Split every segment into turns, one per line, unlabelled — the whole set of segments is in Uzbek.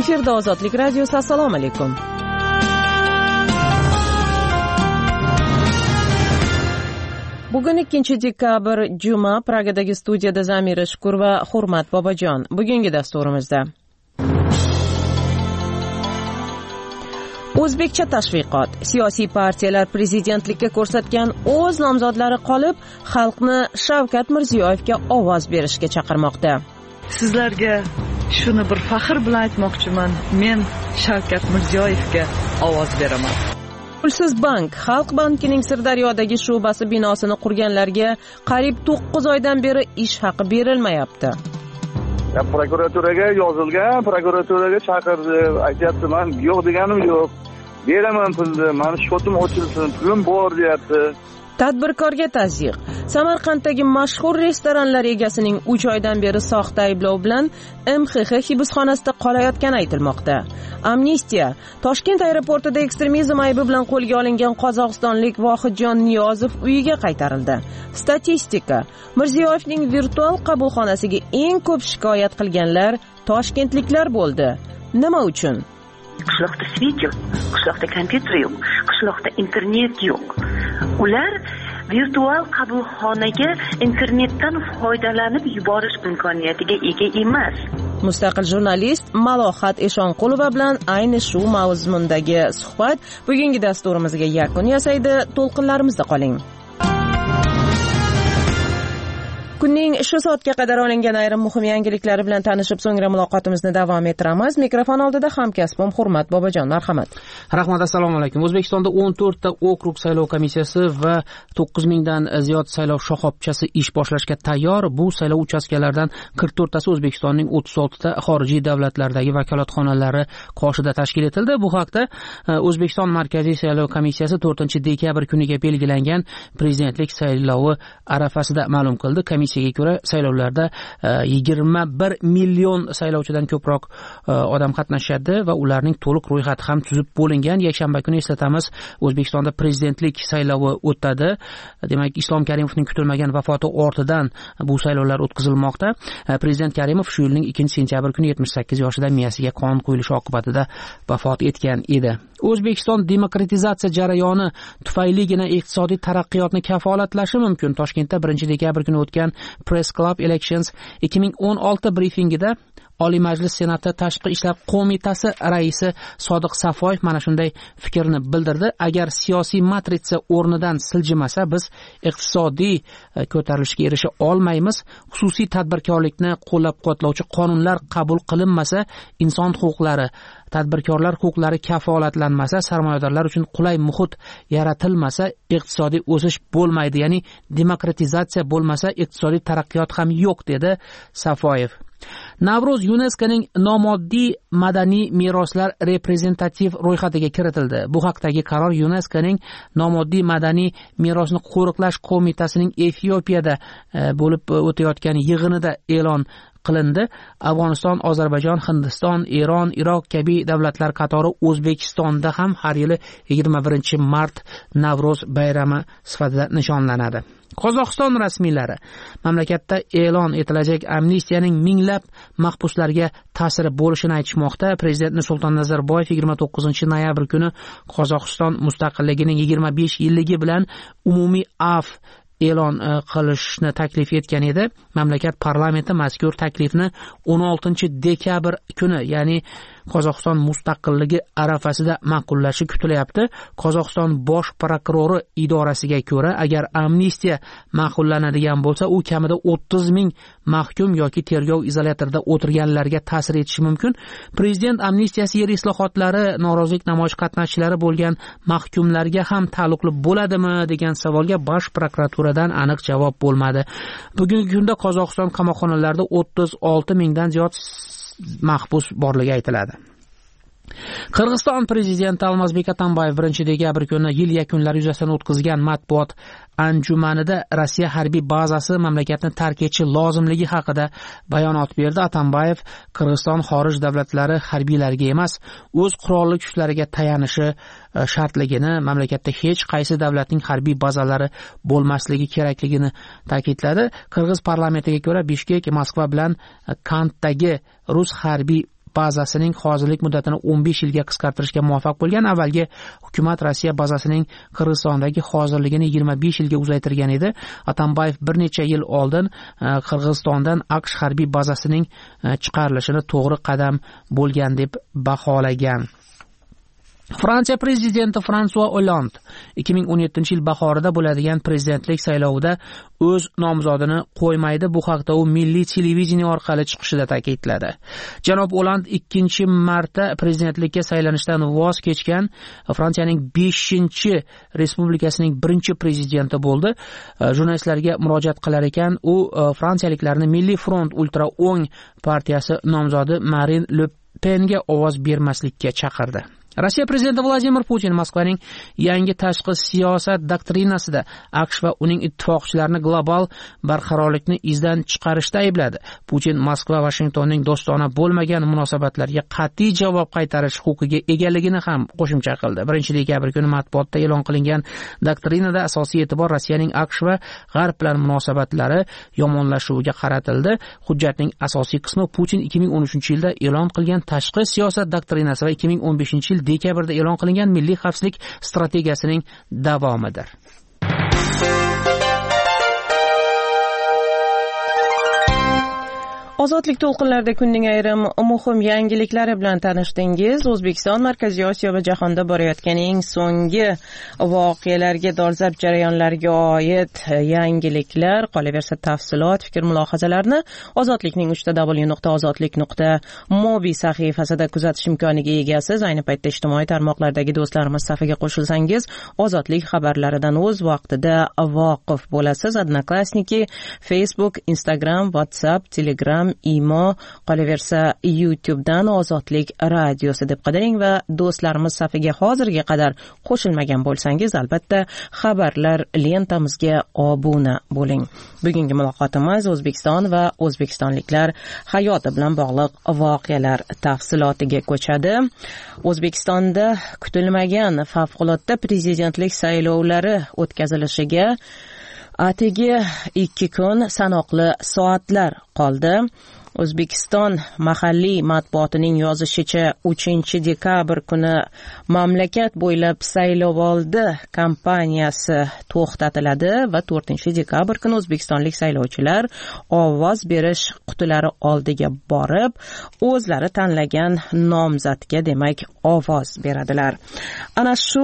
Efirda Ozodlik radiosi. Assalomu alaykum. Bugun 2-dekabr juma. Pragadagi studiyada Zamira Shukur va Hurmat Bobojon. Bugungi dasturimizda O'zbekcha tashviqot. Siyosiy partiyalar prezidentlikka ko'rsatgan o'z nomzodlari qolib, xalqni Shavkat Mirziyoyevga ovoz berishga chaqirmoqda.
Sizlarga shuni bir faxr bilan aytmoqchiman. Men Shavkat Mirziyoyevga ovoz beraman.
Pulsiz bank Xalq bankining Sirdaryodagi sho'basi binosini qurganlarga qariyb 9 oydan beri ish haqi berilmayapti.
Prokuraturaga yozilgan, prokuraturaga chaqirdi, aytayapti, men yo'q deganim yo'q. Beraman pulni, meni shotim ochilsin, pulim bor deyapti.
Tadbirkorga tazyiq. Samarqanddagi mashhur restoranlar egasining 3 oydan beri soxta ayblov bilan MXX hibsxonasida qolayotgani aytilmoqda. Amnistiya. Toshkent aeroportida ekstremizm aybi bilan qo'lga olingan qozog'istonlik Vohidjon Niyozov uyiga qaytarildi. Statistika. Mirziyoyevning virtual qabulxonasiga eng ko'p shikoyat qilganlar toshkentliklar bo'ldi. Nima uchun?
Qishloqda svet yo'q, qishloqda kompyuter yo'q, qishloqda internet yo'q. Ular virtual qabulxonaga internetdan foydalanib yuborish imkoniyatiga ega emas.
Mustaqil jurnalist Malohat Eshonqulova bilan ayni shu mavzundagi suhbat bugungi dasturimizga yakun yasaydi. To'lqinlarimizda qoling. Kunning shu soatga qadar olingan ayrim muhim yangiliklar bilan tanishib, so'ngra muloqotimizni davom ettiramiz. Mikrofon oldida hamkasbim Hurmat Bobojon. Marhamat.
Rahmat, assalomu alaykum. O'zbekistonda 14 ta okrug saylov komissiyasi va 9000 dan ziyod saylov shoxobchasi ish boshlashga tayyor. Bu saylov uchastkalaridan 44 tasi O'zbekistonning 36 ta xorijiy davlatlardagi vakolatxonalari qoshida tashkil etildi. Bu haqda O'zbekiston Markaziy saylov komissiyasi 4-dekabr kuniga belgilangan prezidentlik saylovi arafasida ma'lum qildi. Komissiyaga ko'ra saylovlarda 21 million saylovchidan ko'proq odam qatnashadi va ularning to'liq ro'yxati ham tuzib bo'lingan. Yakshanba kuni eslatamiz, O'zbekistonda prezidentlik saylovi o'tadi. Demak, Islom Karimovning kutilmagan vafoti ortidan bu saylovlar o'tkazilmoqda. Prezident Karimov shu yilning 2-sentyabr kuni 78 yoshida miyasiga qon quyilishi oqibatida vafot etgan edi. O'zbekiston demokratizatsiya jarayoni tufayligina iqtisodiy taraqqiyotni kafolatlashi mumkin. Toshkentda 1-dekabr kuni o'tgan Press Club Elections 2016 brifingida Oliy Majlis Senati Tashqi ishlar qo'mitasi raisi Sodiq Safoyev mana shunday fikrni bildirdi. Agar siyosiy matritsa o'rnidan siljimasa, biz iqtisodiy ko'tarilishga erisha olmaymiz. Xususiy tadbirkorlikni qo'llab-quvvatlovchi qonunlar qabul qilinmasa, inson huquqlari, tadbirkorlar huquqlari kafolatlanmasa, sarmoyadorlar uchun qulay muhit yaratilmasa, iqtisodiy o'sish bo'lmaydi. Ya'ni demokratizatsiya bo'lmasa, iqtisodiy taraqqiyot ham yo'q, dedi Safoyev. Navro'z UNESCOning nomoddiy madaniy meroslar reprezentativ ro'yxatiga kiritildi. Bu haqdagi qaror UNESCOning nomoddiy madaniy merosni qo'riqlash qo'mitasining Efiopiyada bo'lib o'tayotgan yig'inida e'lon qilindi. Afg'oniston, Ozarbayjon, Hindiston, Eron, Iroq kabi davlatlar qatori O'zbekistonda ham har yili 21-mart Navro'z bayrami sifatida nishonlanadi. Qozog'iston rasmiylari mamlakatda e'lon etilajak amnistiyaning minglab mahbuslarga ta'siri bo'lishini aytishmoqda. Prezident Nursulton Nazarboyev 29-noyabr kuni Qozog'iston mustaqilligining 25 yilligi bilan umumiy afv e'lon qilishni taklif etgan edi. Mamlakat parlamenti mazkur taklifni 16-dekabr kuni, ya'ni Qozog'iston mustaqilligi arafasida ma'qullashi kutilyapti. Qozog'iston bosh prokurori idorasiga ko'ra, agar amnistiya ma'qullanadigan bo'lsa, u kamida 30 ming mahkum yoki tergov izolyatorida o'tirganlarga ta'sir etishi mumkin. Prezident amnistiyasi yer islohotlari, norozilik namoyish qatnashchilari bo'lgan mahkumlarga ham taalluqli bo'ladimi degan savolga bosh prokuraturadan aniq javob bo'lmadi. Bugungi kunda Qozog'iston qamoqxonalarida 36 mingdan ziyod mahbus borligi aytiladi. Qirg'iziston prezidenti Almazbek Atambayev 1-dekabr kuni yil yakunlari yuzasidan o'tkazgan matbuot anjumanida Rossiya harbiy bazasi mamlakatni tark etishi lozimligi haqida bayonot berdi. Atambayev Qirg'iziston xorij davlatlari harbiylariga emas, o'z qurolli kuchlariga tayanishi shartligini, mamlakatda hech qaysi davlatning harbiy bazalari bo'lmasligi kerakligini ta'kidladi. Qirg'iz parlamentiga ko'ra Bishkek, Moskva bilan Kantdagi rus harbiy bazasining hozirlik muddatini 15 yilga qisqartirishga muvaffaq bo'lgan. Avvalgi hukumat Rossiya bazasining Qirg'izistondagi hozirligini 25 yilga uzaytirgan edi. Atambayev bir necha yil oldin Qirg'izistondan AQSh harbiy bazasining chiqarilishini to'g'ri qadam bo'lgan deb baholagan. Fransiya prezidenti François Hollande 2017-yil bahorida bo'ladigan prezidentlik saylovida o'z nomzodini qo'ymaydi. Bu haqda u milliy televideniya orqali chiqishida ta'kidladi. Janob Hollande ikkinchi marta prezidentlikka saylanishdan voz kechgan Fransiyaning 5-respublikasining birinchi prezidenti bo'ldi. Jurnalistlarga murojaat qilar ekan, u fransiyaliklarni Milliy front ultra o'ng partiyasi nomzodi Marine Le Penga ovoz bermaslikka chaqirdi. Rossiya prezidenti Vladimir Putin Moskvaning yangi tashqi siyosat doktrinasida AQSh va uning ittifoqchilarini global barqarorlikni izdan chiqarishda aybladi. Putin Moskva Washingtonning do'stona bo'lmagan munosabatlarga qat'iy javob qaytarish huquqiga egaligini ham qo'shimcha qildi. 1-dekabr kuni matbuotda e'lon qilingan doktrinada asosiy e'tibor Rossiyaning AQSh va G'arb bilan munosabatlari yomonlashuviga qaratildi. Hujjatning asosiy qismi Putin 2013-yilda e'lon qilgan tashqi siyosat doktrinasi va 2015-yil dekabrda e'lon qilingan milliy xavfsizlik strategiyasining davomidir.
Ozodlik to'lqinlarida kunning ayrim muhim yangiliklari bilan tanishdingiz. O'zbekiston, Markaziy Osiyo va jahonda borayotgan eng so'nggi voqealarga, dolzarb jarayonlarga oid yangiliklar, qolaversa tafsilot, fikr-mulohazalarni Ozodlikning www.ozodlik.mobi sahifasida kuzatish imkoniga egasiz. Ayni paytda ijtimoiy tarmoqlardagi do'stlarimiz safiga qo'shilsangiz, Ozodlik xabarlaridan o'z vaqtida voqif bo'lasiz. Odnoklassniki, Facebook, Instagram, WhatsApp, Telegram, Imo, qolaversa YouTubedan Ozodlik radiosi deb qidiring va do'stlarimiz safiga hozirga qadar qo'shilmagan bo'lsangiz, albatta xabarlar lentamizga obuna bo'ling. Bugungi muloqotimiz O'zbekiston va o'zbekistonliklar hayoti bilan bog'liq voqealar tafsilotiga ko'chadi. O'zbekistonda kutilmagan favqulodda prezidentlik saylovlari o'tkazilishiga atigi 2 kun sanoqli soatlar qoldi. O'zbekiston mahalliy matbuotining yozishicha 3-dekabr kuni mamlakat bo'ylab saylovoldi kampaniyasi to'xtatiladi va 4-dekabr kuni o'zbekistonlik saylovchilar ovoz berish qutilari oldiga borib, o'zlari tanlagan nomzodga, demak, ovoz beradilar. Ana shu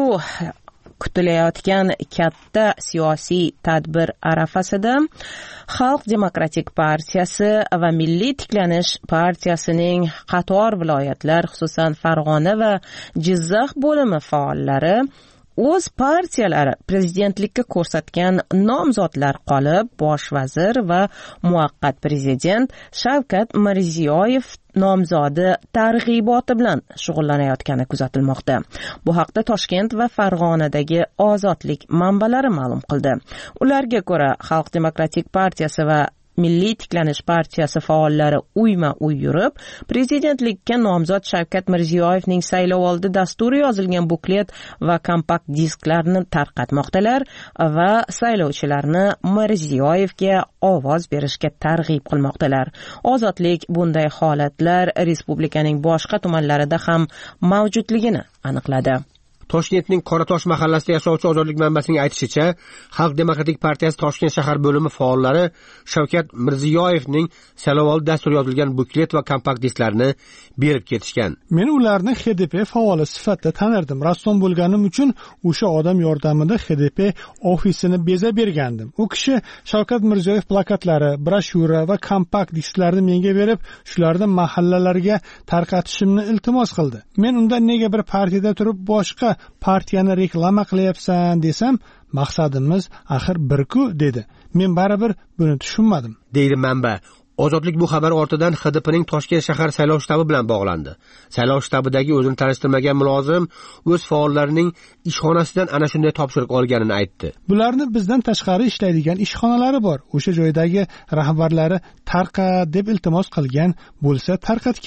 kutilayotgan katta siyosiy tadbir arafasida Xalq demokratik partiyasi va Milliy tiklanish partiyasining qator viloyatlar, xususan Farg'ona va Jizzax bo'limi faollari o'z partiyalari prezidentlikka ko'rsatgan nomzodlar qolib, bosh vazir va muvaqqat prezident Shavkat Mirziyoyev nomzodi targ'iboti bilan shug'ullanayotgani kuzatilmoqda. Bu haqda Toshkent va Farg'onadagi Ozodlik manbalari ma'lum qildi. Ularga ko'ra, Xalq demokratik partiyasi va Milliy tiklanish partiyasi faollari uyma-uy yurib, prezidentlikka nomzod Shavkat Mirziyoyevning saylovoldi dasturi yozilgan buklet va kompakt disklarni tarqatmoqdalar va saylovchilarni Mirziyoyevga ovoz berishga targ'ib qilmoqdalar. Ozodlik bunday holatlar respublikaning boshqa tumanlarida ham mavjudligini aniqladi.
Toshkentning Qoratosh mahallasida yashovchi Ozodlik manbasining aytishicha, Xalq demokratik partiyasi Toshkent shahar bo'limi faollari Shavkat Mirziyoyevning saylovoldi dasturi yozilgan buklet va kompakt disklarni berib ketishgan.
Men ularni HDP faoli sifatida tanirdim. Rassom bo'lganim uchun o'sha odam yordamida HDP ofisini bezab bergandim. U kishi Shavkat Mirziyoyev plakatlari, broshura va kompakt disklarni menga berib, shularni mahallalarga tarqatishimni iltimos qildi. Men undan nega bir partiyada turib boshqa partiyani reklama qilyapsan desam, maqsadimiz axir bir-ku dedi. Men baribir buni tushunmadim,
deydi manba. Ozodlik bu xabar ortidan HDPning Toshkent shahar saylov shtabi bilan bog'landi. Saylov shtabidagi o'zini tanishtirmagan mulozim o'z faollarining ishxonasidan ana shunday topshiriq olganini aytdi.
Bularni bizdan tashqari ishlaydigan ishxonalari bor. O'sha joydagi rahbarlari tarqat deb iltimos qilgan bo'lsa tarqatgan.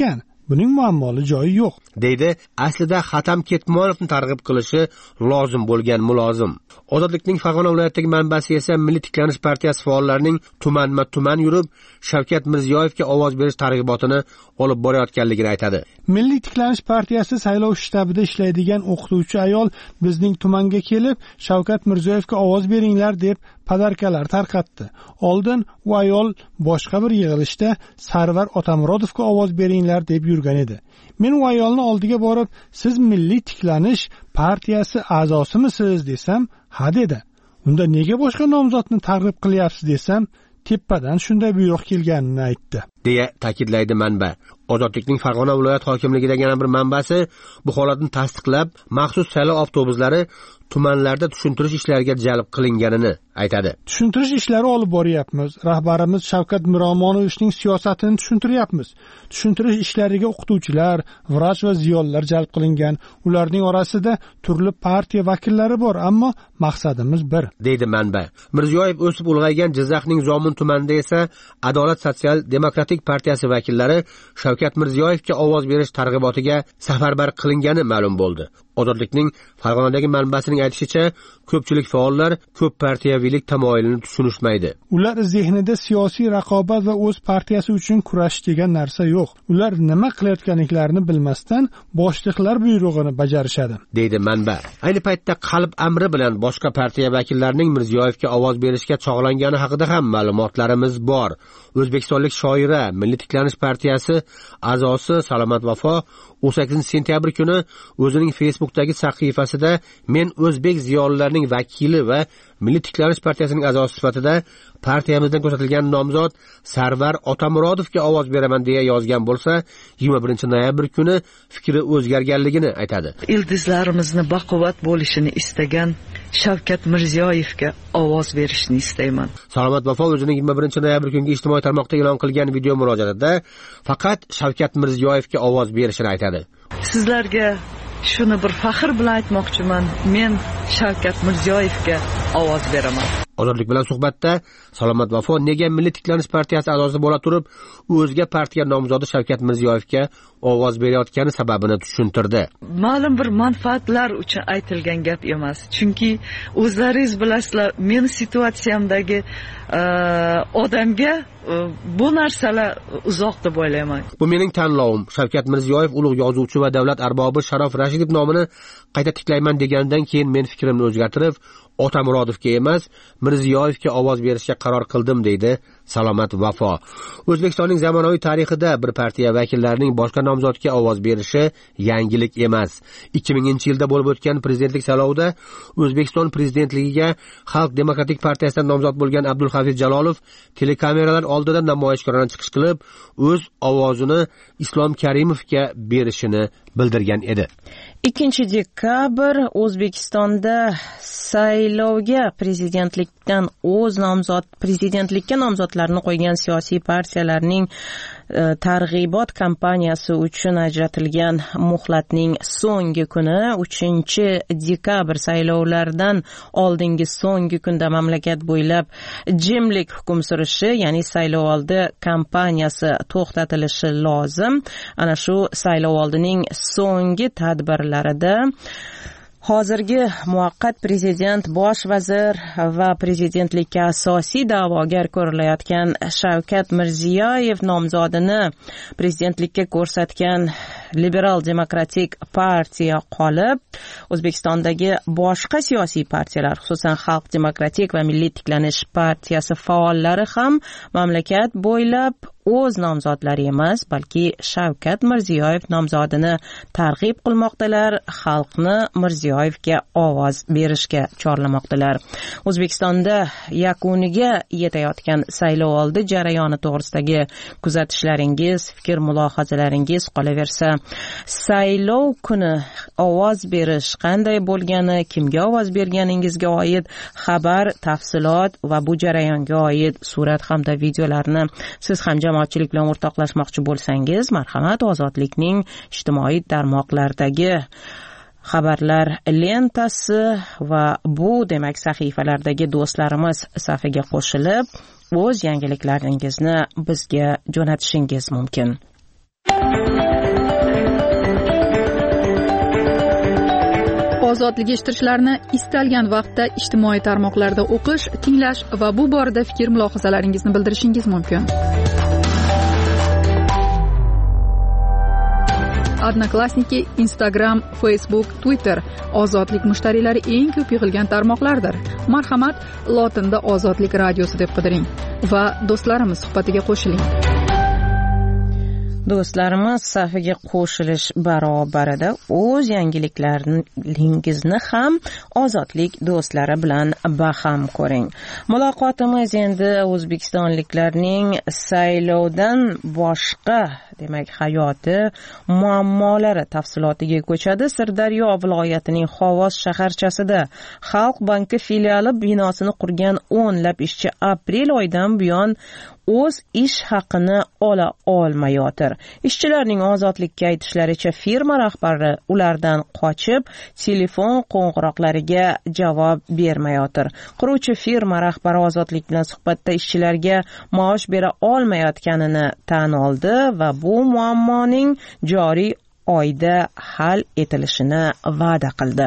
buning muammoli joyi yo'q,
deydi aslida Hatam Ketmonovni targ'ib qilishi lozim bo'lgan mulozim. Ozodlikning Farg'ona viloyatidagi manbasi esa Milliy tiklanish partiyasi faollarining tumanma-tuman yurib Shavkat Mirziyoyevga ovoz berish targ'ibotini olib borayotganligini aytadi.
Milliy tiklanish partiyasi saylov shtabida ishlaydigan o'qituvchi ayol bizning tumanga kelib Shavkat Mirziyoyevga ovoz beringlar deb padarkalar tarqatdi. Oldin u ayol boshqa bir yig'ilishda Sarvar Otamurodovga ovoz beringlar deb yurgan edi. Men u ayolni oldiga borib, siz Milliy tiklanish partiyasi a'zosimisiz desam, ha dedi. Unda nega boshqa nomzodni targ'ib qilyapsiz desam, teppadan shunday buyruq kelganini aytdi,
deya ta'kidlaydi manba. Ozodlikning Farg'ona viloyat hokimligidagi yana bir manbasi bu holatni tasdiqlab, maxsus saylov avtobuslari tumanlarda tushuntirish ishlariga jalb qilinganini aytadi.
Tushuntirish ishlari olib boryapmiz. Rahbarimiz Shavkat Miromonovning siyosatini tushuntiryapmiz. Tushuntirish ishlariga o'qituvchilar, vrach va ziyolilar jalb qilingan. Ularning orasida turli partiya vakillari bor, ammo maqsadimiz bir,
deydi manba. Mirziyoyev o'sib ulg'aygan Jizzaxning Zomin tumanida esa Adolat sotsial demokratik partiyasi vakillari Shavkat Mirziyoyevga ovoz berish targ'ibotiga safarbar qilingani ma'lum bo'ldi. Ozodlikning Farg'onadagi manbasining aytishicha, ko'pchilik faollar ko'p partiyaviylik tamoyilini tushunishmaydi.
Ular zehnida siyosiy raqobat va o'z partiyasi uchun kurash degan narsa yo'q. Ular nima qilayotganliklarini bilmasdan boshliqlar buyrug'ini bajarishadi,
deydi manba. Ayni paytda qalb amri bilan boshqa partiya vakillarining Mirziyoyevga ovoz berishga chog'langani haqida ham ma'lumotlarimiz bor. O'zbekistonlik shoira, Milliy tiklanish partiyasi a'zosi Salomat Vafo 18 sentyabr kuni o'zining Facebook'dagi sahifasida men o'zbek ziyolilarining vakili va Milliy tiklanish partiyasining a'zosi sifatida partiyamizdan ko'rsatilgan nomzod Sarvar Otamurodovga ovoz beraman deya yozgan bo'lsa, 21 noyabr kuni fikri o'zgarganligini aytadi.
Ildizlarimizni baquvvat bo'lishini istagan Shavkat Mirziyoyevga ovoz berishni istayman.
Salomat Vafo o'zining 21 noyabr kungi ijtimoiy tarmoqda e'lon qilgan video murojaatida faqat Shavkat Mirziyoyevga ovoz berishini aytadi.
Sizlarga shuni bir faxr bilan aytmoqchiman. Men Shavkat Mirziyoyevga ovoz beraman.
Ozodlik bilan suhbatda Salomat Vafo nega Milliy tiklanish partiyasi a'zosi bo'la turib, o'zga partiya nomzodi Shavkat Mirziyoyevga ovoz berayotgani sababini tushuntirdi.
Ma'lum bir manfaatlar uchun aytilgan gap emas. Chunki o'zlaringiz bilasizlar, men situatsiyamdagi odamga bu narsalar uzoq deb o'ylayman.
Bu mening tanlovim. Shavkat Mirziyoyev ulug' yozuvchi va davlat arbobi Sharof Rashidov nomini qayta tiklayman degandan keyin men fikrimni o'zgartirib, Otamurodovga emas, Mirziyoyevga ovoz berishga qaror qildim, deydi Salomat Vafo. O'zbekistonning zamonaviy tarixida bir partiya vakillarining boshqa nomzodga ovoz berishi yangilik emas. 2000-yilda bo'lib o'tgan prezidentlik saylovida O'zbekiston prezidentligiga Xalq demokratik partiyasidan nomzod bo'lgan Abdulhafiz Jalolov telekameralar oldida namoyishkorona chiqish qilib, o'z ovozini Islom Karimovga berishini bildirgan edi.
2 dekabr O'zbekistonda saylovga prezidentlikka nomzodlarni qo'ygan siyosiy partiyalarning targ'ibot kampaniyasi uchun ajratilgan muhlatning so'nggi kuni 3-dekabr saylovlardan oldingi so'nggi kunda mamlakat bo'ylab jimlik hukm surishi, ya'ni saylovoldi kampaniyasi to'xtatilishi lozim. Ana shu saylovoldining so'nggi tadbirlarida hozirgi muvaqqat prezident, bosh vazir va prezidentlikka asosiy da'vogar ko'rilayotgan Shavkat Mirziyoyev nomzodini prezidentlikka ko'rsatgan Liberal demokratik partiya qolib, O'zbekistondagi boshqa siyosiy partiyalar, xususan Xalq demokratik va Milliy tiklanish partiyasi faollari ham mamlakat bo'ylab o'z nomzodlari emas, balki Shavkat Mirziyoyev nomzodini targ'ib qilmoqdalar, xalqni Mirziyoyevga ovoz berishga chorlamoqdalar. O'zbekistonda yakuniga yetayotgan saylovoldi jarayoni to'g'risidagi kuzatishlaringiz, fikr mulohazalaringiz qolaversa, saylov kuni ovoz berish qanday bo'lgani, kimga ovoz berganingizga oid xabar, tafsilot va bu jarayonga oid surat hamda videolarni siz ham jamoatchilik bilan o'rtoqlashmoqchi bo'lsangiz, marhamat, Ozodlikning ijtimoiy tarmoqlardagi xabarlar lentasi va bu demak sahifalardagi do'stlarimiz safiga qo'shilib, o'z yangiliklaringizni bizga jo'natishingiz mumkin.
ozodlik eshittirishlarini istalgan vaqtda ijtimoiy tarmoqlarda o'qish, tinglash va bu borada fikr mulohazalaringizni bildirishingiz mumkin. Odnoklassniki, Instagram, Facebook, Twitter ozodlik mushtariylari eng ko'p yig'ilgan tarmoqlardir. Marhamat, lotinda ozodlik radiosi deb qidiring va do'stlarimiz suhbatiga qo'shiling.
Do'stlarimiz safiga qo'shilish barobarida o'z yangiliklaringizni ham ozodlik do'stlari bilan baham ko'ring. Muloqotimiz endi o'zbekistonliklarning saylovdan boshqa, demak, hayoti, muammolari tafsilotiga ko'chadi. Sirdaryo viloyatining Xovos shaharchasida Xalq banki filiali binosini qurgan o'nlab ishchi aprel oyidan buyon o'z ish haqini ola olmayotir. Ishchilarning ozodlikka aytishlaricha firma rahbari ulardan qochib, telefon qo'ng'iroqlariga javob bermayotir. Quruvchi firma rahbari ozodlik bilan suhbatda ishchilarga maosh bera olmayotganini tan oldi va bu muammoning joriy oyda hal etilishini va'da qildi.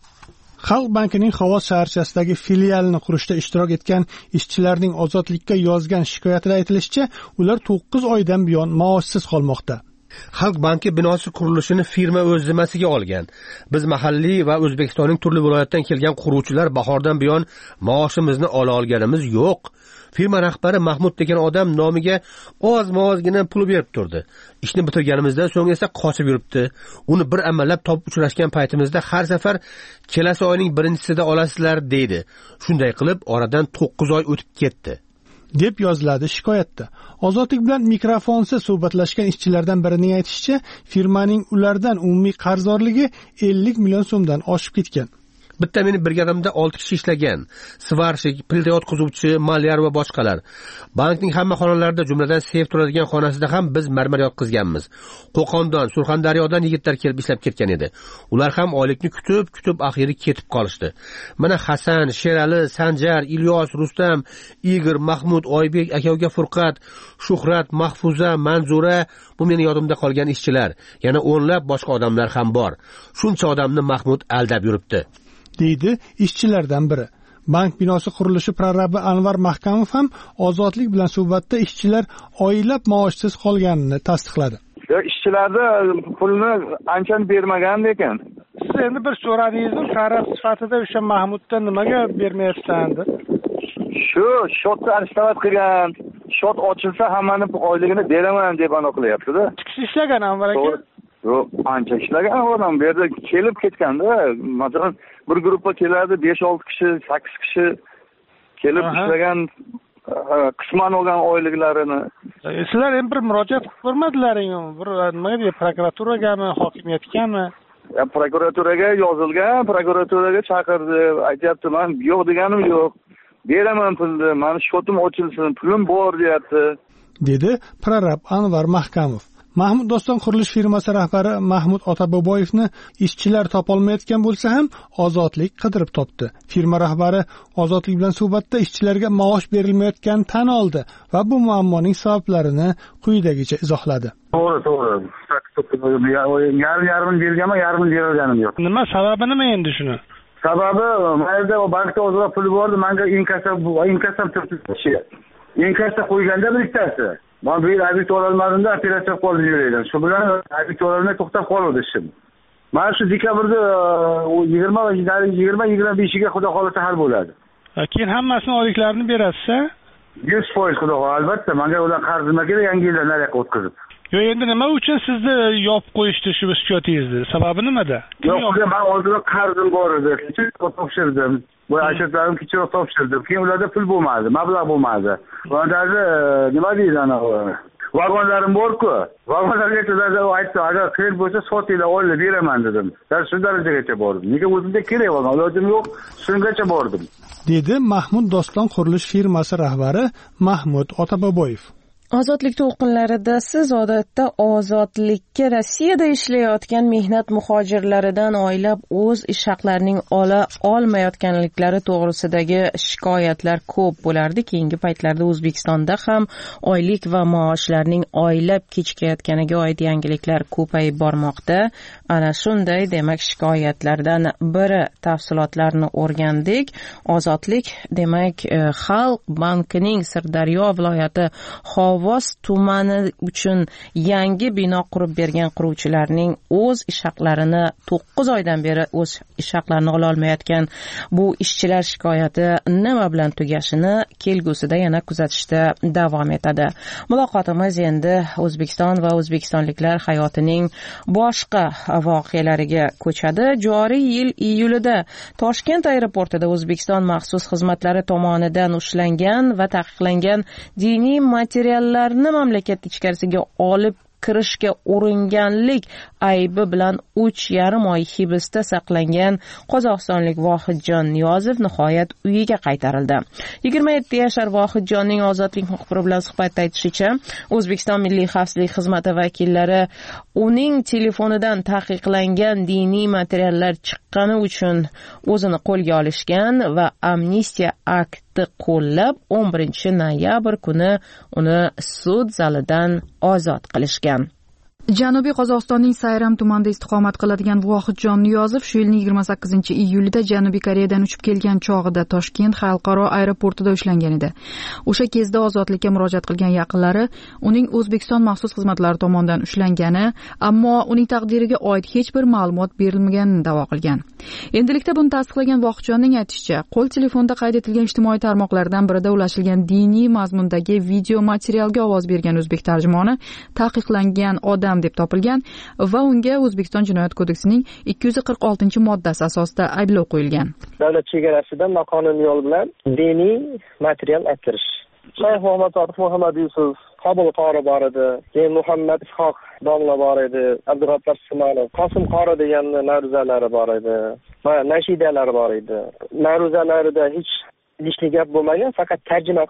Xalq bankining Xovos shaharchasidagi filialini qurishda ishtirok etgan ishchilarning ozodlikka yozgan shikoyatida aytilishicha, ular 9 oydan buyon maoshsiz qolmoqda.
Xalq banki binosi qurilishini firma o'z zimmasiga olgan. Biz mahalliy va O'zbekistonning turli viloyatdan kelgan quruvchilar bahordan buyon maoshimizni ola olganimiz yo'q. Firma rahbari Mahmud degan odam nomiga oz-mozgina pul berib turdi. Ishni bitirganimizdan so'ng esa qochib yuribdi. Uni bir amallab topib uchrashgan paytimizda har safar kelasi oyning 1-sida olasizlar deydi. Shunday qilib oradan 9 oy o'tib ketdi,
deb yoziladi shikoyatda. Ozodlik bilan mikrofonsiz suhbatlashgan ishchilardan birining aytishicha, firmaning ulardan umumiy qarzdorligi 50 million so'mdan oshib ketgan.
Bitta meni brigadamda 6 kishi ishlagan. Svarshik, plita yotqizuvchi, malyar va boshqalar. Bankning hamma xonalarida, jumladan seyf turadigan xonasida ham biz marmar yotqizganmiz. Qo'qondan, Surxondaryodan yigitlar kelib ishlab ketgan edi. Ular ham oylikni kutib oxiri ketib qolishdi. Mana Hasan, Sherali, Sanjar, Ilyos, Rustam, Igor, Mahmud, Oybek, akavga Furqat, Shuhrat, Mahfuza, Manzura, bu meni yodimda qolgan ishchilar. Yana o'nlab boshqa odamlar ham bor. Shuncha odamni Mahmud aldab yuribdi,
deydi ishchilardan biri. Bank binosi qurilishi prorabbi Anvar Mahkamov ham ozodlik bilan suhbatda ishchilar oylab maoshsiz qolganini tasdiqladi.
Ishchilarda pulni ancha bermagan ekan.
Siz endi bir so'radingiz-ku, taraf sifatida o'sha Mahmuddan nimaga bermayapsan deb.
Shu shotni arshtavat qilgan, shot ochilsa hammani oyligini beraman deb aniq qilyapti-da.
Chiqish ishlagan Anvar aka.
Yo'q, ancha ishlagan odam bu yerda kelib ketganda, masalan, bir guruhga keladi 5-6 kishi, 8 kishi kelib ishlagan, qisman olgan oyliklarini.
Sizlar ham bir murojaat qilib ko'rmadilaringmi? Bir nima deydi, prokuraturagami, hokimiyatgami?
Prokuraturaga yozilgan, prokuraturaga chaqirdi, aytayapti, men yo'q deganim yo'q. Beraman pulni, meni shotim ochilsin, pulim bor deyapti,
dedi prorab Anvar Mahkamov. Mahmud Doston qurilish firmasi rahbari Mahmud Otaboboyevni ishchilar topolmayotgan bo'lsa ham ozodlik qidirib topdi. Firma rahbari ozodlik bilan suhbatda ishchilarga maosh berilmayotganini tan oldi va bu muammoning sabablarini quyidagicha izohladi.
To'g'ri. Yarim berganman, yarimini berolganim yo'q.
Nima sababi nima endi shuni?
Sababi, mayda bankda o'zaro pul bordi, menga inkasam turibdi. Inkasa qo'yganda bittasi. Men bir ob'ekt ololmadimda operatsiya qilib yuraydim. Shu bilan ob'ekt ololmay to'xtab qoldi ishim. Mana shu dekabrda 20-25ga xudo xolasa hal bo'ladi.
Keyin hammasini oyliklarini berasiz-a?
100% xudo xolasa, albatta. Menga ular qarzim kerak, yangi yilda nariyoqqa o'tkazib.
Yo, endi nima uchun sizni yopib qo'yishdi shu shikoyatingizni? Sababi nimada?
Yo'q, men oldinroq qarzim bor edi. Kechirim topshirdim. Bu ashatlarim kechirim topshirdim. Keyin ularda pul bo'lmadi, mablag' bo'lmadi. Bundagi nima deydi ana vagonlarim bor-ku. Vagonlarga tuzada aytdi, agar qiyin bo'lsa sotinglar, olib beraman dedim. Shu darajagacha bordim. Nega o'zimda kerak vagon, ilojim yo'q, shungacha bordim,
dedi Mahmud Doston qurilish firmasi rahbari Mahmud Otaboboyev.
Ozodlik to'lqinlarida siz odatda ozodlikka Rossiyada ishlayotgan mehnat muhojirlaridan oylab o'z ish haqlarining ola olmayotganliklari to'g'risidagi shikoyatlar ko'p bo'lardi. Keyingi paytlarda O'zbekistonda ham oylik va maoshlarning oylab kechikayotganiga oid yangiliklar ko'payib bormoqda. Ana shunday demak shikoyatlardan biri tafsilotlarni o'rgandik. Ozodlik demak Xalq bankining Sirdaryo viloyati Xovos tumani uchun yangi bino qurib bergan quruvchilarning o'z ish haqlarini 9 oydan beri o'z ish haqlarini ola olmayotgan bu ishchilar shikoyati nima bilan tugashini kelgusida yana kuzatishda davom etadi. Muloqotimiz endi O'zbekiston va o'zbekistonliklar hayotining boshqa voqealariga ko'chadi. Joriy yil iyulida Toshkent aeroportida O'zbekiston maxsus xizmatlari tomonidan ushlangan va taqiqlangan diniy materiallarni mamlakat ichkarisiga olib kirishga uringanlik aybi bilan 3,5 oy hibsda saqlangan qozog'istonlik Vohidjon Niyozov nihoyat uyiga qaytarildi. 27 yashar Vohidjonning Ozodlik muxbiri bilan suhbatda aytishicha, O'zbekiston Milliy xavfsizlik xizmati vakillari uning telefonidan taqiqlangan diniy materiallar chiqqani uchun o'zini qo'lga olishgan va amnistiya akti qo'llab 11 noyabr kuni uni sud zalidan ozod qilishgan.
Janubiy Qozog'istonning Sayram tumanida istiqomat qiladigan Vohidjon Niyozov shu yilning 28-iyulida Janubiy Koreyadan uchib kelgan chog'ida Toshkent xalqaro aeroportida ushlangan edi. O'sha kezda ozodlikka murojaat qilgan yaqinlari uning O'zbekiston maxsus xizmatlari tomonidan ushlangani, ammo uning taqdiriga oid hech bir ma'lumot berilmaganini da'vo qilgan. Endilikda buni tasdiqlagan Vohidjonning aytishicha, qo'l telefonda qayd etilgan ijtimoiy tarmoqlardan birida ulashilgan diniy mazmundagi video materialga ovoz bergan o'zbek tarjimoni taqiqlangan odam deb topilgan va unga O'zbekiston Jinoyat kodeksining 246-moddasi asosida ayblov qo'yilgan.
Davlat chegarasida noqonuniy yo'l bilan diniy material olib Shayx Muhammad Yusuf Qabul qori bor edi, keyin Muhammad Ishoq domla bor edi, Abdurrattar Sumanov, Qosim qori degan ma'ruzalari bor edi, nashidalar bor edi. Ma'ruzalarida hech gap bo'lmagan, faqat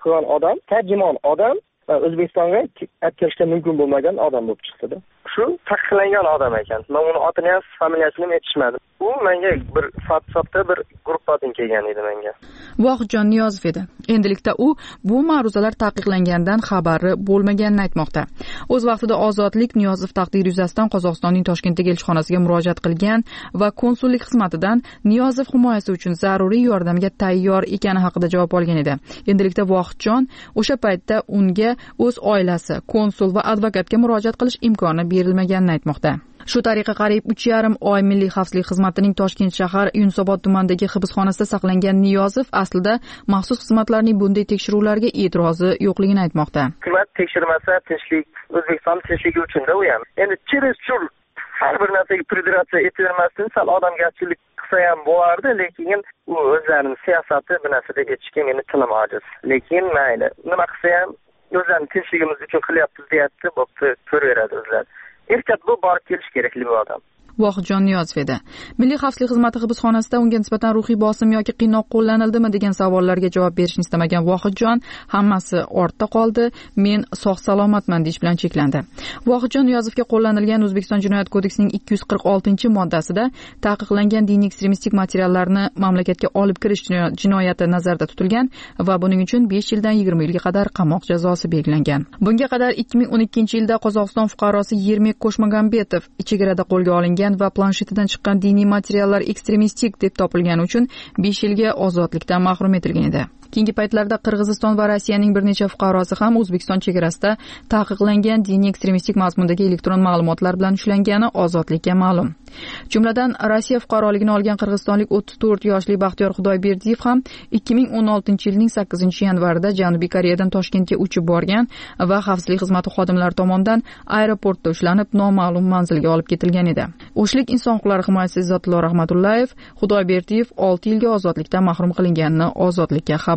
tarjimon odam O'zbekistonga kirishga mumkin bo'lmagan odam bo'lib chiqdi. Shu taqiqlangan odam ekan. Men uni otini ham, familiyasini ham aytishmadim. U menga bir WhatsAppda bir guruhdan kelgan edi menga.
Vohidjon Niyozov edi. Endilikda u bu ma'ruzalar taqiqlangandan xabari bo'lmaganini aytmoqda. O'z vaqtida Ozodlik Niyozov taqdiri yuzasidan Qozog'istonning Toshkentdagi elchixonasiga murojaat qilgan va konsullik xizmatidan Niyozov himoyasi uchun zaruriy yordamga tayyor ekani haqida javob olgan edi. Endilikda Vohidjon o'sha paytda unga o'z oilasi, konsul va advokatga murojaat qilish imkoni berilmaganini aytmoqda. Shu tariqa qariyb 3,5 oy Milliy xavfsizlik xizmatining Toshkent shahar Yunusobod tumanidagi hibsxonasida saqlangan Niyozov aslida maxsus xizmatlarning bunday tekshiruvlarga e'tirozi yo'qligini aytmoqda.
Hukumat tekshirmasa tinchlik, O'zbekiston tinchligi uchun-da u ham. Endi chir har bir narsaga pridratsiya etavermasdan sal odamgarchilik qilsa ham bo'lardi, lekin u o'zlarining siyosati bu narsada hechkim meni tilim ojiz. Lekin mayli, nima qilsa ham o'zlarini tinchligimiz uchun qilyapmiz deyapti, bo'pti, ko'raveradi o'zlari. Erkat bu borib kelish kerakli bu odam.
Vohidjon Niyozov edi. Milliy xavfsizlik xizmati hibsxonasida unga nisbatan ruhiy bosim yoki qiynoq qo'llanildimi degan savollarga javob berishni istamagan Vohidjon hammasi ortda qoldi, men sog' salomatman deyish bilan cheklandi. Vohidjon Niyozovga qo'llanilgan O'zbekiston Jinoyat kodeksining 246-moddasida taqiqlangan diniy ekstremistik materiallarni mamlakatga olib kirish jinoyati nazarda tutilgan va buning uchun 5 yildan 20 yilga qadar qamoq jazosi belgilangan. Bunga qadar 2012-yilda Qozog'iston fuqarosi Yermek Qo'shmagambetov chegarada qo'lga olingan va planshetidan chiqqan diniy materiallar ekstremistik deb topilgani uchun 5 yilga ozodlikdan mahrum etilgan edi. Keyingi paytlarda Qirg'iziston va Rossiyaning bir necha fuqarosi ham O'zbekiston chegarasida taqiqlangan diniy ekstremistik mazmundagi elektron ma'lumotlar bilan ushlangani ozodlikka ma'lum. Jumladan Rossiya fuqaroligini olgan qirg'izistonlik 34 yoshli Baxtiyor Xudoyberdiyev ham 2016-yilning 8-yanvarida Janubiy Koreyadan Toshkentga uchib borgan va xavfsizlik xizmati xodimlari tomonidan aeroportda ushlanib noma'lum manzilga olib ketilgan edi. O'shlik inson huquqlari himoyachisi Izzatullo Rahmatullayev Xudoyberdiyev 6 yilga ozodlikdan mahrum qilinganini ozodlikka xabar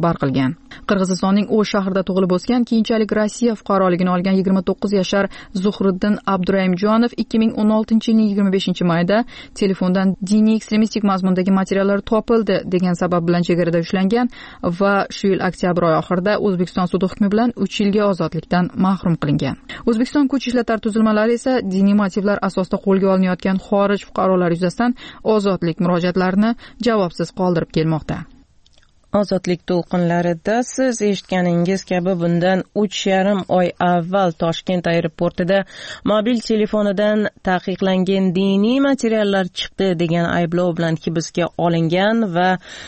xabar qilgan. Qirg'izistonning O'sh shahrida tug'ilib o'sgan, keyinchalik Rossiya fuqaroligini olgan 29 yashar Zuhriddin Abdurahimjonov 2016-yilning 25-mayida telefondan diniy ekstremistik mazmundagi materiallar topildi degan sabab bilan chegarada ushlangan va shu yil oktyabr oyi oxirida O'zbekiston sud hukmi bilan 3 yilga ozodlikdan mahrum qilingan. O'zbekiston kuch ishlatar tuzilmalari esa diniy motivlar asosida qo'lga olinayotgan xorij fuqarolari yuzasidan ozodlik murojaatlarini javobsiz qoldirib kelmoqda.
Ozodlik to'lqinlarida siz eshitganingiz kabi bundan 3,5 oy avval Toshkent aeroportida mobil telefonidan taqiqlangan diniy materiallar chiqdi degan ayblov bilan hibsga olingan va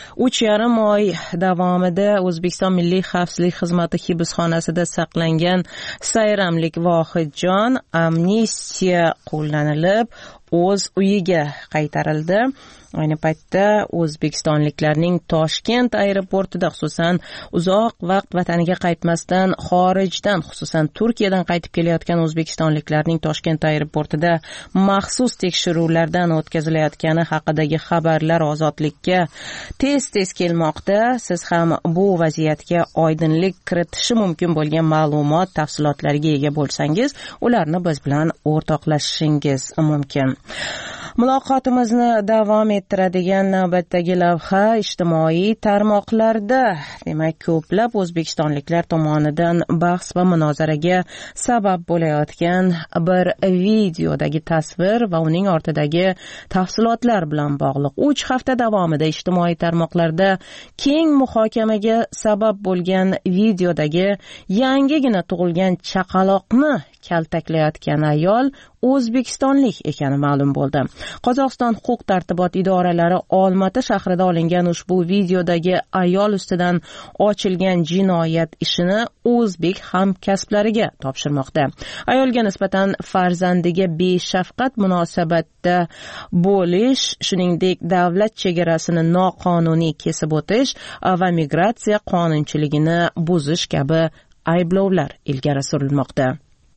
3,5 oy davomida O'zbekiston Milliy xavfsizlik xizmati hibsxonasida saqlangan sayramlik Vohidjon amnistiya qo'llanilib o'z uyiga qaytarildi. Ayni paytda o'zbekistonliklarning Toshkent aeroportida, xususan uzoq vaqt vataniga qaytmasdan xorijdan, xususan Turkiyadan qaytib kelayotgan o'zbekistonliklarning Toshkent aeroportida maxsus tekshiruvlardan o'tkazilayotgani haqidagi xabarlar ozodlikka tez-tez kelmoqda. Siz ham bu vaziyatga oydinlik kiritishi mumkin bo'lgan ma'lumot, tafsilotlarga ega bo'lsangiz, ularni biz bilan o'rtoqlashishingiz mumkin. Muloqotimizni davom ettiradigan navbatdagi lavha ijtimoiy tarmoqlarda, demak ko'plab o'zbekistonliklar tomonidan bahs va munozaraga sabab bo'layotgan bir videodagi tasvir va uning ortidagi tafsilotlar bilan bog'liq 3 hafta davomida ijtimoiy tarmoqlarda keng muhokamaga sabab bo'lgan videodagi yangigina tug'ilgan chaqaloqni kaltaklayotgan ayol o'zbekistonlik ekani ma'lum bo'ldi. Qozog'iston huquq-tartibot idoralari Olmata shahrida olingan ushbu videodagi ayol ustidan ochilgan jinoyat ishini o'zbek hamkasblariga topshirmoqda. Ayolga nisbatan farzandiga beshafqat munosabatda bo'lish, shuningdek davlat chegarasini noqonuniy kesib o'tish va migratsiya qonunchiligini buzish kabi ayblovlar ilgari surilmoqda.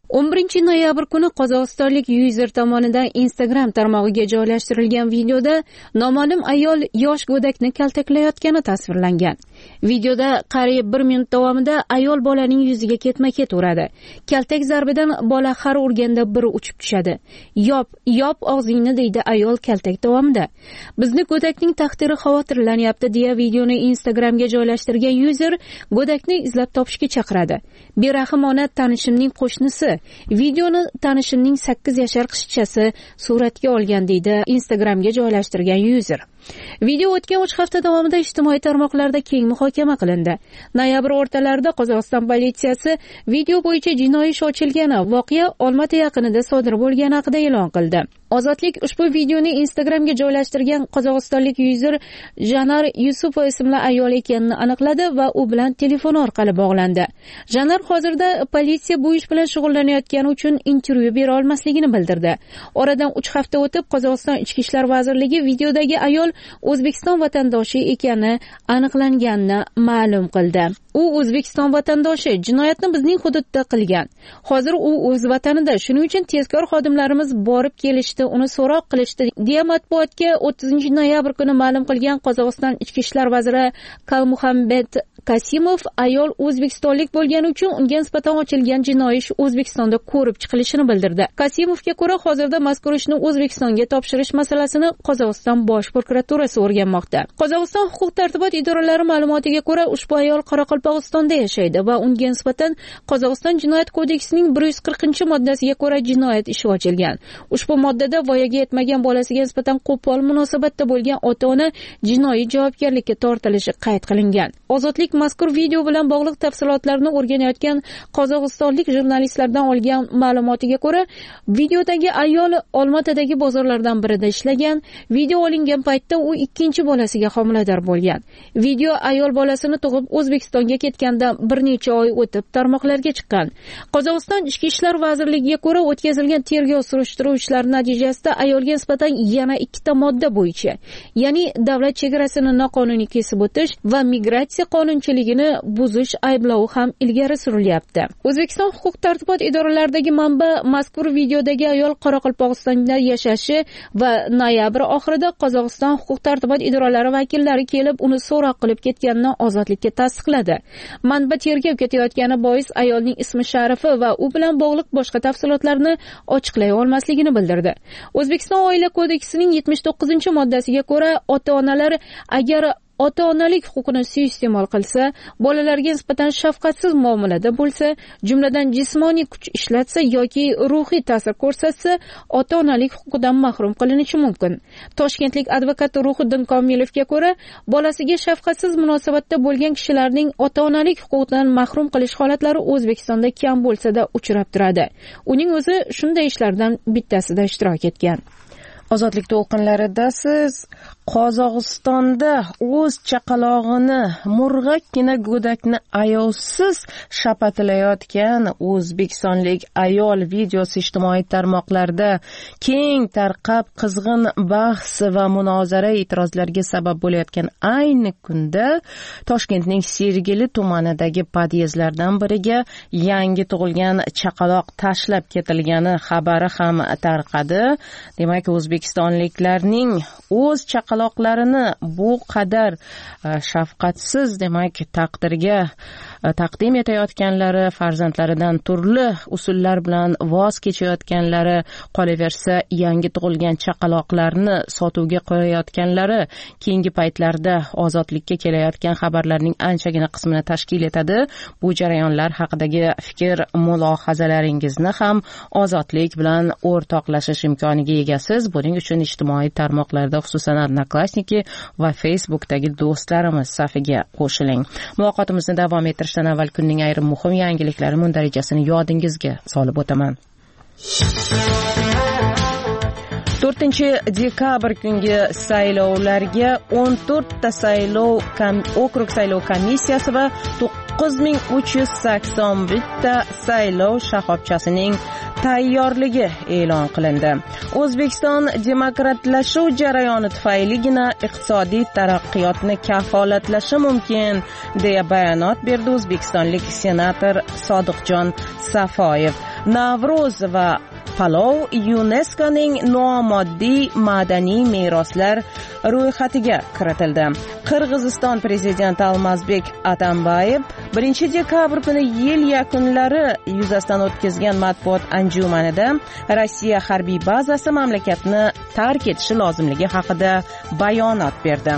11 noyabr kuni qozog'istonlik yuzer tomonidan Instagram tarmog'iga joylashtirilgan videoda noma'lum ayol yosh go'dakni kaltaklayotgani tasvirlangan. Videoda qariyb 1 minut davomida ayol bolaning yuziga ketma-ket uradi. Kaltak zarbidan bola har urganda biri uchib tushadi. Yop og'zingni deydi ayol kaltak davomida. Bizni go'dakning taqdiri xavotirlanyapti deya videoni Instagramga joylashtirgan yuzer go'dakni izlab topishga chaqiradi. Berahim ona tanishimning qo'shnisi. Videoni tanishimning 8 yashar qizchasi suratga olgan deydi Instagramga joylashtirgan yuzer. Video o'tgan 3 hafta davomida ijtimoiy tarmoqlarda keng muhokama qilindi. Noyabr o'rtalarida Qozog'iston politsiyasi video bo'yicha jinoiy ish ochilgani, voqea Olmata yaqinida sodir bo'lgani haqida e'lon qildi. Ozodlik ushbu videoni Instagramga joylashtirgan qozog'istonlik yuzer Janar Yusupov ismli ayol ekanini aniqladi va u bilan telefon orqali bog'landi. Janar hozirda politsiya bu ish bilan shug'ullanayotgani uchun intervyu bera olmasligini bildirdi. Oradan 3 hafta o'tib Qozog'iston Ichki ishlar vazirligi videodagi ayol O'zbekiston vatandoshi ekani aniqlanganini ma'lum qildi. U O'zbekiston vatandoshi, jinoyatni bizning hududda qilgan. Hozir u o'z vatanida, shuning uchun tezkor xodimlarimiz borib kelishdi, uni so'roq qilishdi deya matbuotga 30 noyabr kuni ma'lum qilgan Qozog'iston Ichki ishlar vaziri Kalmuhammed Kasimov ayol o'zbekistonlik bo'lgani uchun unga nisbatan ochilgan jinoiy ish O'zbekistonda ko'rib chiqilishini bildirdi. Kasimovga ko'ra, hozirda mazkur ishni O'zbekistonga topshirish masalasini Qozog'iston bosh prokuraturasi o'rganmoqda. Qozog'iston huquq-tartibot idoralari ma'lumotiga ko'ra, ushbu ayol Qoraqalpog'istonda yashaydi va unga nisbatan Qozog'iston jinoyat kodeksining 140-moddasiga ko'ra jinoyat ishi ochilgan. Ushbu moddada voyaga yetmagan bolasiga nisbatan qo'pol munosabatda bo'lgan ota-ona jinoiy javobgarlikka tortilishi qayd qilingan. Ozodlik mazkur video bilan bog'liq tafsilotlarni o'rganayotgan qozog'istonlik jurnalistlardan olgan ma'lumotiga ko'ra, videodagi ayol Olmatadagi bozorlardan birida ishlagan. Video olingan paytda u ikkinchi bolasiga homilador bo'lgan. Video ayol bolasini tug'ib O'zbekistonga voyaga ketgandan bir necha oy o'tib tarmoqlarga chiqqan. Qozog'iston Ichki ishlar vazirligiga ko'ra o'tkazilgan tergov surishtiruv ishlari natijasida ayolga nisbatan yana 2 modda bo'yicha, ya'ni davlat chegarasini noqonuniy kesib o'tish va migratsiya qonunchiligini buzish ayblovi ham ilgari surilyapti. O'zbekiston huquq-tartibot idoralaridagi manba mazkur videodagi ayol Qoraqalpog'istonda yashashi va noyabr oxirida Qozog'iston huquq-tartibot idoralari vakillari kelib uni so'roq qilib ketganini ozodlikka tasdiqladi. Manba tergov ketayotgani bois ayolning ismi-sharifi va u bilan bog'liq boshqa tafsilotlarni ochiqlay olmasligini bildirdi. O'zbekiston Oila kodeksining 79-moddasiga ko'ra, ota-onalar agar ota-onalik huquqini suiiste'mol qilsa, bolalarga nisbatan shafqatsiz muomalada bo'lsa, jumladan jismoniy kuch ishlatsa yoki ruhiy ta'sir ko'rsatsa, ota-onalik huquqidan mahrum qilinishi mumkin. Toshkentlik advokat Ruhiddin Komilovga ko'ra, bolasiga shafqatsiz munosabatda bo'lgan kishilarning ota-onalik huquqidan mahrum qilish holatlari O'zbekistonda kam bo'lsa-da uchrab turadi. Uning o'zi shunday ishlardan bittasida ishtirok etgan.
Ozodlik to'lqinlarida siz Qozog'istonda o'z chaqalog'ini, murg'akkina go'dakni ayovsiz shapatilayotgan o'zbekistonlik ayol videosi ijtimoiy tarmoqlarda keng tarqab qizg'in bahs va munozara e'tirozlarga sabab bo'layotgan ayni kunda Toshkentning Sergeli tumanidagi podyezdlardan biriga yangi tug'ilgan chaqaloq tashlab ketilgani xabari ham tarqadi. Demak, o'zbekistonliklarning o'z chaqaloqlarini bu qadar shafqatsiz taqdirga taqdim etayotganlari, farzandlaridan turli usullar bilan voz kechayotganlari, qolaversa yangi tug'ilgan chaqaloqlarni sotuvga qo'yayotganlari keyingi paytlarda ozodlikka kelayotgan xabarlarning anchagina qismini tashkil etadi. Bu jarayonlar haqidagi fikr mulohazalaringizni ham ozodlik bilan o'rtoqlashish imkoniga egasiz. Buning uchun ijtimoiy tarmoqlarda, xususan Odnoklassniki va Facebookdagi do'stlarimiz safiga qo'shiling. Muloqotimizni davom ettirishdan avval kunning ayrim muhim yangiliklari mundarajasini yodingizga solib o'taman. 4-dekabr kungi saylovlarga 14 ta okrug saylov komissiyasi va 9381 ta saylov shoxobchasining tayyorligi e'lon qilindi. O'zbekiston demokratlashuv jarayoni tufayligina iqtisodiy taraqqiyotni kafolatlashi mumkin, deya bayonot berdi o'zbekistonlik senator Sodiqjon Safoyev. Navro'z va palov UNESCOning nomoddiy madaniy meroslar ro'yxatiga kiritildi. Qirg'iziston prezidenti Almazbek Atambayev 1-dekabr kuni yil yakunlari yuzasidan o'tkazgan matbuot anjumanida Rossiya harbiy bazasi mamlakatni tark etishi lozimligi haqida bayonot berdi.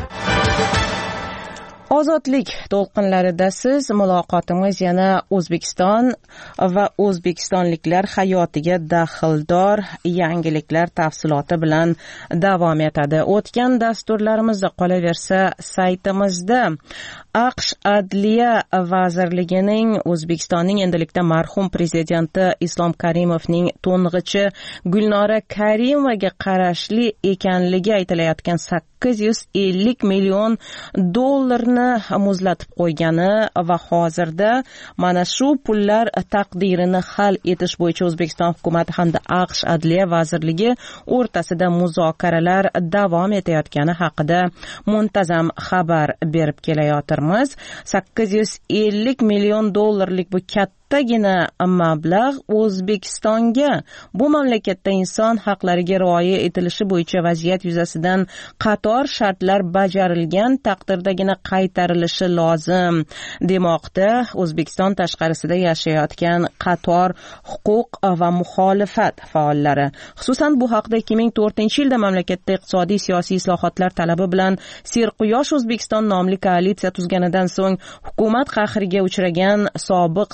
Ozodlik to'lqinlarida siz muloqotimiz yana O'zbekiston va o'zbekistonliklar hayotiga daxldor yangiliklar tafsiloti bilan davom etadi. O'tgan dasturlarimizda qolaversa saytimizda AQSh Adliya vazirligining O'zbekistonning endilikda marhum prezidenti Islom Karimovning to'ng'ichi Gulnora Karimovaga qarashli ekanligi aytilayotgan 850 million dollarni muzlatib qo'ygani va hozirda mana shu pullar taqdirini hal etish bo'yicha O'zbekiston hukumati hamda AQSh Adliya vazirligi o'rtasida muzokaralar davom etayotgani haqida muntazam xabar berib kelayotirmiz. 850 million dollarlik bu kattagina mablag' O'zbekistonga bu mamlakatda inson haqlariga rioya etilishi bo'yicha vaziyat yuzasidan qator shartlar bajarilgan taqdirdagina qaytarilishi lozim demoqda O'zbekiston tashqarisida yashayotgan qator huquq va muxolifat faollari. Xususan bu haqda 2004-yilda mamlakatda iqtisodiy siyosiy islohotlar talabi bilan Serquyosh O'zbekiston nomli koalitsiya tuzganidan so'ng hukumat qahriga uchragan sobiq siyosiy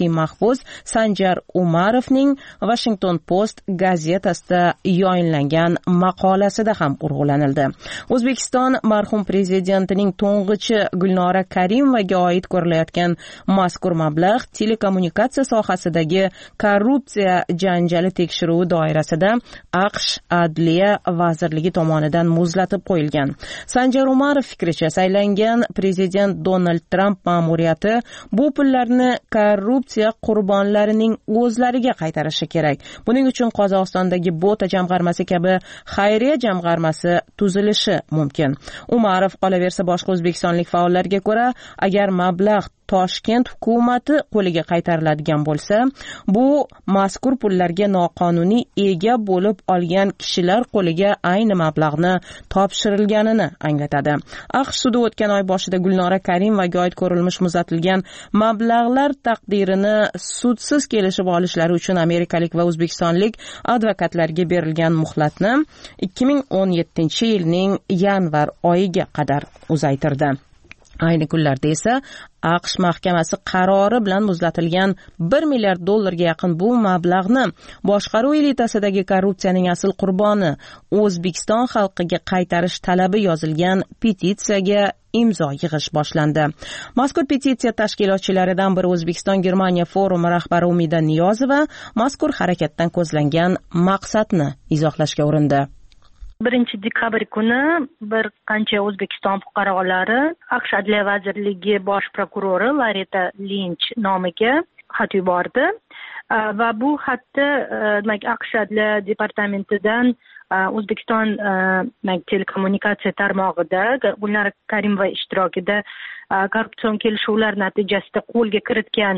oliy mahbus Sanjar Umarovning Washington Post gazetasida yayınlangan maqolasida ham urg'ulanildi. O'zbekiston marhum prezidentining to'ng'ichi Gulnora Karimovaga oid ko'rilayotgan mazkur mablag' telekommunikatsiya sohasidagi korrupsiya janjali tekshiruvi doirasida AQSh Adliya vazirligi tomonidan muzlatib qo'yilgan. Sanjar Umarov fikricha, saylangan prezident Donald Trump ma'muriyati bu pullarni korrupsiya qurbonlarining o'zlariga qaytarishi kerak. Buning uchun Qozog'istondagi Bota jamg'armasi kabi xayriya jamg'armasi tuzilishi mumkin. Umarov qolaversa boshqa o'zbekistonlik faollarga ko'ra, agar mablag' Toshkent hukumati qo'liga qaytariladigan bo'lsa, bu mazkur pullarga noqonuniy ega bo'lib olgan kishilar qo'liga ayni mablag'ni topshirilganini anglatadi. AQSh sudi o'tgan oy boshida Gulnora Karimovaga oid ko'rilmish muzatilgan mablag'lar taqdirini sudsiz kelishib olishlari uchun amerikalik va o'zbekistonlik advokatlarga berilgan muhlatni 2017-yilning yanvar oyiga qadar uzaytirdi. Ayni kunlarda esa AQSh mahkamasi qarori bilan muzlatilgan $1 milliard yaqin bu mablag'ni boshqaruv elitasidagi korrupsiyaning asl qurboni O'zbekiston xalqiga qaytarish talabi yozilgan petitsiyaga imzo yig'ish boshlandi. Mazkur petitsiya tashkilotchilaridan biri O'zbekiston-Germaniya forumi rahbari Umida Niyozova mazkur harakatdan ko'zlangan maqsadni izohlashga urindi.
1 dekabr kuni bir qancha O'zbekiston fuqarolari AQSh Adliya vazirligi bosh prokurori Loretta Lynch nomiga xat yubordi va bu xatda AQSh Adliya departamentidan O'zbekiston telekommunikatsiya tarmog'ida Gulnora Karimova ishtirokida korrupsion kelishuvlar natijasida qo'lga kiritgan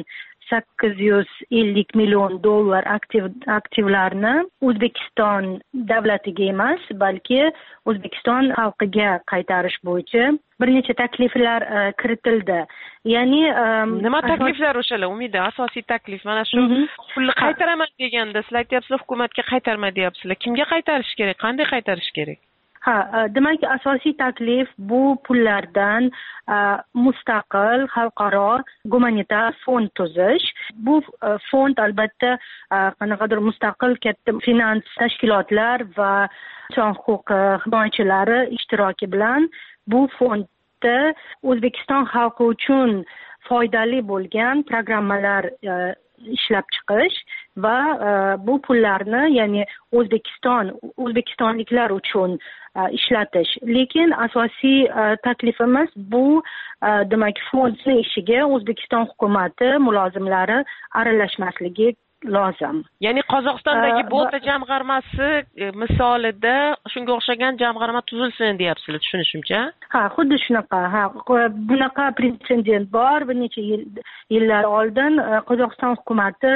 $850 million aktivlarni O'zbekiston davlatiga emas, balki O'zbekiston xalqiga qaytarish bo'yicha bir necha takliflar kiritildi. Ya'ni
nima takliflar o'shalar? Umida, asosiy taklif mana shu pulni qaytaraman deganda sizlar aytyapsizlar, hukumatga qaytarma deyapsizlar. Kimga qaytarish kerak? Qanday qaytarish kerak?
Demak, asosiy taklif bu pullardan mustaqil xalqaro gumanitar fond tuzish. Bu fond albatta qanaqadir mustaqil katta finans tashkilotlar va inson huquqi himoyachilari ishtiroki bilan bu fondda O'zbekiston xalqi uchun foydali bo'lgan programmalar ishlab chiqish va bu pullarni, ya'ni o'zbekistonliklar uchun ishlatish. Lekin asosiy taklifimiz bu demak fondning ishiga O'zbekiston hukumati mulozimlari aralashmasligi lozim.
Ya'ni Qozog'istondagi Bota jamg'armasi misolida shunga o'xshagan jamg'arma tuzilsin deyapsizlar, tushunishimcha?
Xuddi shunaqa. Bunaqa pretsedent bor. Bir necha yillar oldin Qozog'iston hukumati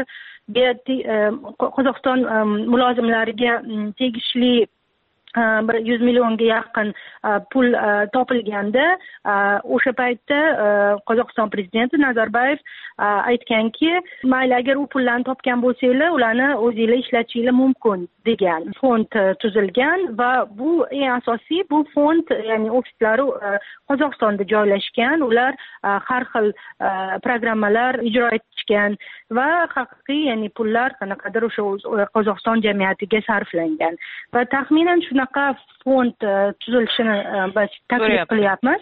Qozog'iston mulozimlariga tegishli 100 millionga yaqin pul topilganda o'sha paytda Qozog'iston prezidenti Nazarbayev aytganki, mayli agar u pullarni topgan bo'lsanglar, ularni o'zinglar ishlatishinglar mumkin degan. Fond tuzilgan va bu eng asosiy, bu fond, ya'ni ofislari Qozog'istonda joylashgan. Ular har xil programmalar ijro etishgan va haqiqiy, ya'ni pullar qanaqadir o'sha Qozog'iston jamiyatiga sarflangan. Va taxminan shunaqa fond tuzilishini biz taklif qilyapmiz.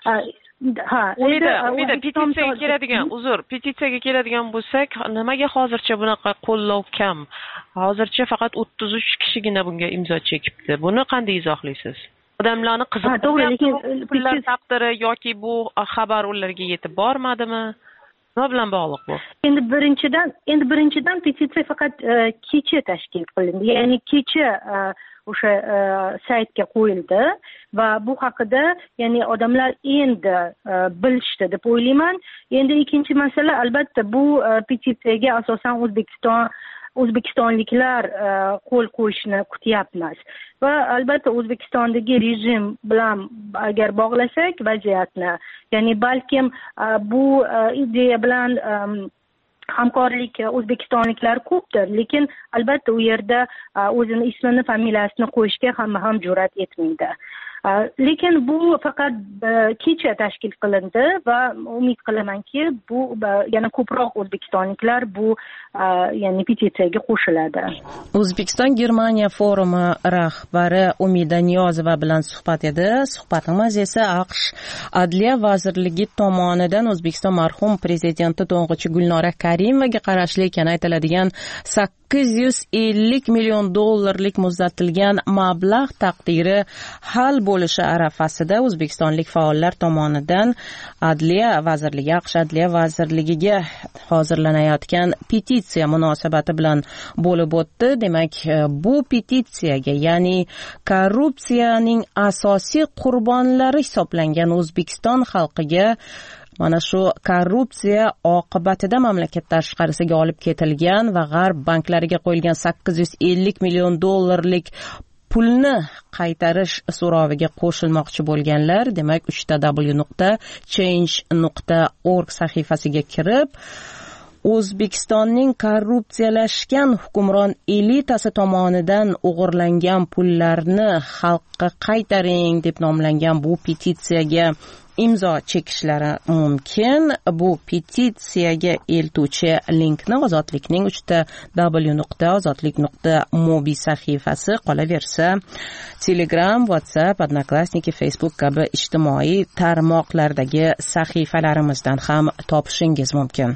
Umida, petitsiyaga keladigan bo'lsak, nimaga hozircha bunaqa qo'llov kam? Hozircha faqat 33 kishigina bunga imzo chekibdi. Buni qanday izohlaysiz? Odamlarni qiziqtirgan pullar taqdiri yoki bu xabar ularga yetib bormadimi? Nima bilan bog'liq bu?
Endi birinchidan petitsiya faqat kecha tashkil qilindi. Ya'ni kecha o'sha saytga qo'yildi va bu haqida, ya'ni odamlar endi bilishdi deb o'ylayman. Endi ikkinchi masala, albatta bu petitsiyaga asosan o'zbekistonliklar qo'l qo'yishni kutyapmiz. Va albatta O'zbekistondagi rejim bilan agar bog'lasak vaziyatni, ya'ni balkim bu ideya bilan hamkorlik o'zbekistonliklar ko'pdir, lekin albatta u yerda o'zini ismini, familiyasini qo'yishga hamma ham jur'at etmaydi. lekin bu faqat kecha tashkil qilindi va umid qilamanki bu yana ko'proq o'zbekistonliklar bu ya'ni petitsiyaga qo'shiladi.
O'zbekiston Germaniya forumi rahbari Umida Niyozova bilan suhbat edi. Suhbatimiz esa AQSh Adliya vazirligi tomonidan O'zbekiston marhum prezidenti to'ng'ichi Gulnora Karimovaga qarashli ekani aytiladigan 850 million dollarlik muzlatilgan mablag' taqdiri hal bo'lishi arafasida o'zbekistonlik faollar tomonidan Adliya vazirligi, AQSh Adliya vazirligiga hozirlanayotgan petitsiya munosabati bilan bo'lib o'tdi. Demak, bu petitsiyaga, ya'ni korrupsiyaning asosiy qurbonlari hisoblangan O'zbekiston xalqiga mana shu korrupsiya oqibatida mamlakat tashqarisiga olib ketilgan va g'arb banklariga qo'yilgan 850 million dollarlik pulni qaytarish so'roviga qo'shilmoqchi bo'lganlar, demak www.change.org sahifasiga kirib, O'zbekistonning korrupsiyalashgan hukmron elitasi tomonidan o'g'irlangan pullarni xalqqa qaytaring deb nomlangan bu petitsiyaga imzo chekishlari mumkin. Bu petitsiyaga eltuvchi linkni Ozodlikning www.ozodlik.mobi sahifasi, qolaversa Telegram, WhatsApp, Odnoklassniki, Facebook kabi ijtimoiy tarmoqlardagi sahifalarimizdan ham topishingiz mumkin.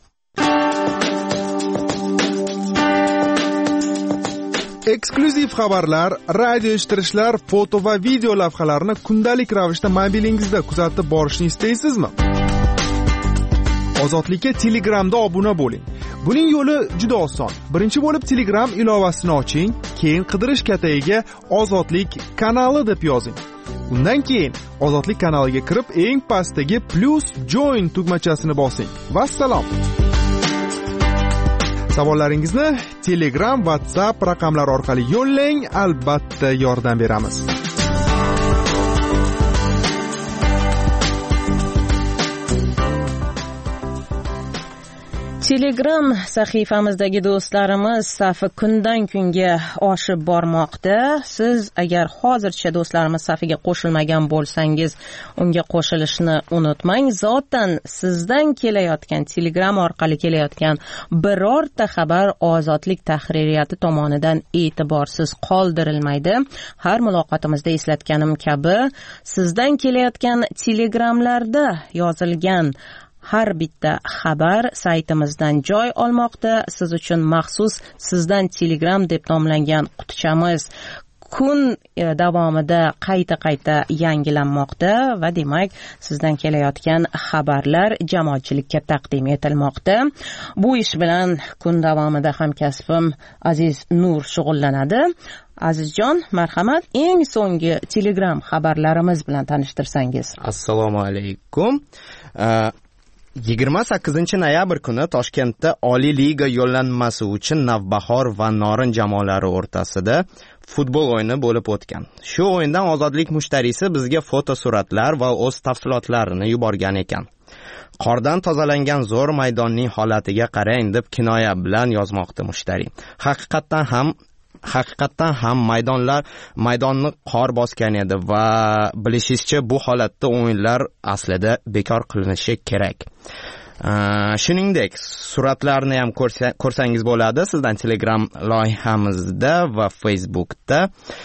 Eksklyuziv xabarlar, radio eshittirishlar, foto va video lavhalarni kundalik ravishda mobilingizda kuzatib borishni istaysizmi? Ozodlikka Telegramda obuna bo'ling. Buning yo'li juda oson. Birinchi bo'lib Telegram ilovasini oching, keyin qidirish katagiga Ozodlik kanali deb yozing. Undan keyin Ozodlik kanaliga kirib, eng pastdagi +join tugmachasini bosing. Vassalom. Savollaringizni Telegram, WhatsApp raqamlari orqali yo'llang, albatta yordam beramiz.
Telegram sahifamizdagi do'stlarimiz safi kundan kunga oshib bormoqda. Siz agar hozircha do'stlarimiz safiga qo'shilmagan bo'lsangiz, unga qo'shilishni unutmang. Zotan sizdan kelayotgan, Telegram orqali kelayotgan birorta xabar Ozodlik tahririyati tomonidan e'tiborsiz qoldirilmaydi. Har muloqotimizda eslatganim kabi, sizdan kelayotgan Telegramlarda yozilgan har bitta xabar saytimizdan joy olmoqda. Siz uchun maxsus sizdan Telegram deb nomlangan qutichamiz kun davomida qayta yangilanmoqda va demak sizdan kelayotgan xabarlar jamoatchilikka taqdim etilmoqda. Bu ish bilan kun davomida hamkasbim Aziz Nur shug'ullanadi. Azizjon, marhamat, eng so'nggi Telegram xabarlarimiz bilan tanishtirsangiz.
Assalomu alaykum. 28-noyabr kuni Toshkentda Oliy Liga yo'llanmasi uchun Navbahor va Norin jamoalari o'rtasida futbol o'yini bo'lib o'tgan. Shu o'yindan Ozodlik mushtarisi bizga fotosuratlar va o'z tafsilotlarini yuborgan ekan. Qordan tozalangan zo'r maydonning holatiga qarang deb kinoya bilan yozmoqda mushtari. Haqiqatdan ham maydonni qor bosgan edi va bilishingizcha bu holatda o'yinlar aslida bekor qilinishi kerak. Shuningdek, suratlarni ham ko'rsangiz bo'ladi sizdan Telegram loyihamizda va Facebookda.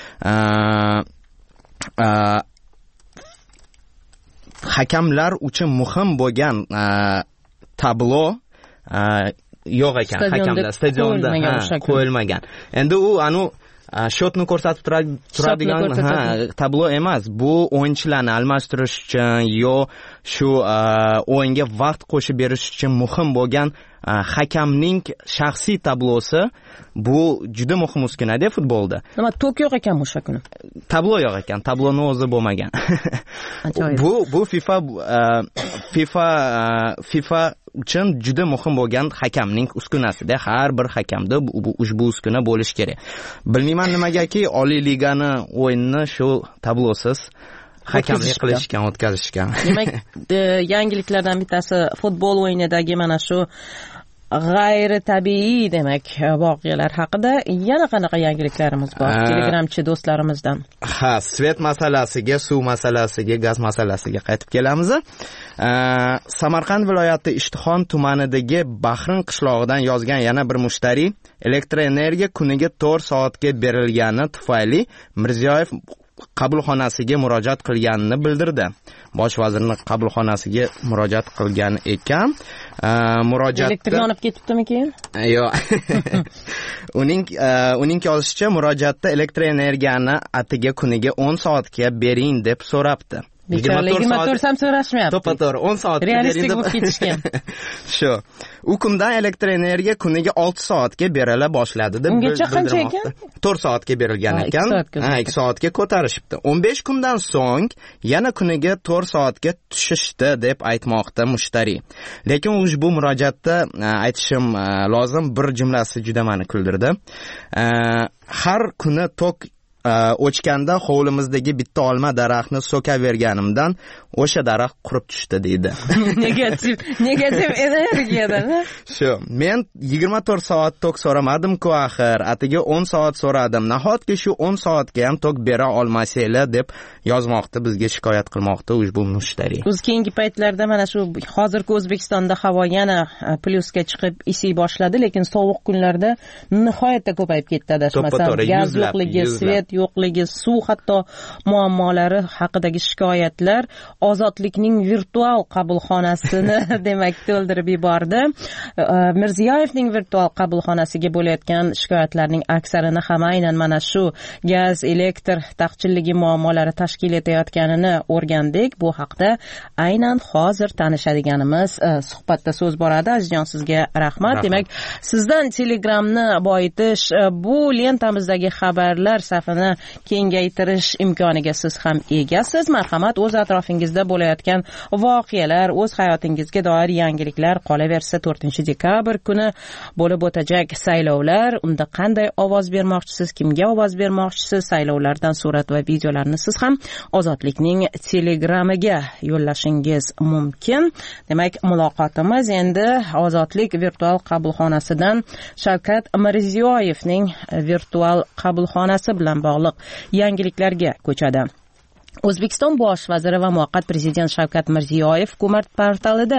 Hakamlar uchun muhim bo'lgan tablo yo'q ekan, hakamlar stadionda qo'yilmagan. Endi u shotni ko'rsatib turadigan tablo emas. Bu o'yinchilarni almashtirish uchun yo shu o'yinga vaqt qo'shib berish uchun muhim bo'lgan hakamning shaxsiy tablosi. Bu juda muhim uskuna-da futbolda.
Nima, to'k yo'q ekan o'sha kuni?
Tablo yo'q ekan, tabloni o'zi bo'lmagan. Bu FIFA uchun juda muhim bo'lgan hakamning uskunasida. Har bir hakamda ushbu uskuna bo'lish kerak. Bilmayman nimagaki Oliy Ligani o'yinni shu tablosiz hakamlik qilishgan, o'tkazishgan.
Demak, yangiliklardan bittasi futbol o'yinidagi mana shu g'ayri tabiiy demak voqealar haqida yana qanaqa yangiliklarimiz bor telegramchi do'stlarimizdan?
Svet masalasiga, suv masalasiga, gaz masalasiga qaytib kelamiz. Samarqand viloyati Ishtixon tumanidagi Bahrin qishlog'idan yozgan yana bir mushtariy elektroenergiya kuniga 4 soatga berilgani tufayli Mirziyoyev qabulxonasiga murojaat qilganini bildirdi. Bosh vazirning qabulxonasiga murojaat qilgan ekan. Murojaatda
elektr yonib ketibdimi keyin?
Yo'q. Uning yozishicha murojaatda elektroenergiyani atiga kuniga 10 soatga bering deb so'rabdi.
24 ham so'rashmayapti.
To'pato'g'ri 10 soatga
realistik bo'lib ketishgan.
Shu. U kundan elektroenergiya kuniga 6 soatga berila boshladi deb
ungacha qancha ekan?
4 soatga berilgan ekan. 2 soatga ko'tarishibdi. 15 kundan so'ng yana kuniga 4 soatga tushishdi deb aytmoqda mushtariy. Lekin ushbu murojaatda aytishim lozim bir jumlasi juda meni kuldirdi. Har kuni tok o'chganda hovlimizdagi bitta olma daraxtni so'kaverganimdan o'sha daraxt qurib tushdi deydi.
Negativ energiyadan.
Shu, men 24 soat tok so'ramadim-ku axir, atiga 10 soat so'radim. Nahotki shu 10 soatga ham tok bera olmasanglar deb yozmoqda, bizga shikoyat qilmoqda ushbu mushtariy.
Biz keyingi paytlarda mana shu hozirgi O'zbekistonda havo yana plyusga chiqib isiy boshladi, lekin sovuq kunlarda nihoyatda ko'payib ketdi adashmasam. Gaz yo'qligi, svet yo'qligi, suv hatto muammolari haqidagi shikoyatlar Ozodlikning virtual qabulxonasini demak to'ldirib yubordi. Mirziyoyevning virtual qabulxonasiga bo'layotgan shikoyatlarning aksarini ham aynan mana shu gaz, elektr taqchilligi muammolari tashkil etayotganini o'rgandik. Bu haqda aynan hozir tanishadiganimiz suhbatda so'z boradi. Azizjon, sizga rahmat. Demak, sizdan Telegramni boyitish, bu lentamizdagi xabarlar safini kengaytirish imkoniga siz ham egasiz. Marhamat, o'z atrofingizda bo'layotgan voqealar, o'z hayotingizga doir yangiliklar qolaversa, 4-dekabr kuni bo'lib o'tajak saylovlar, unda qanday ovoz bermoqchisiz, kimga ovoz bermoqchisiz, saylovlardan surat va videolarni siz ham Ozodlikning Telegramiga yo'llashingiz mumkin. Demak, muloqotimiz endi Ozodlik virtual qabulxonasidan Shavkat Mirziyoyevning virtual qabulxonasi bilan bog'liq yangiliklarga ko'chadi. O'zbekiston bosh vaziri va muvaqqat prezident Shavkat Mirziyoyev hukumat portalida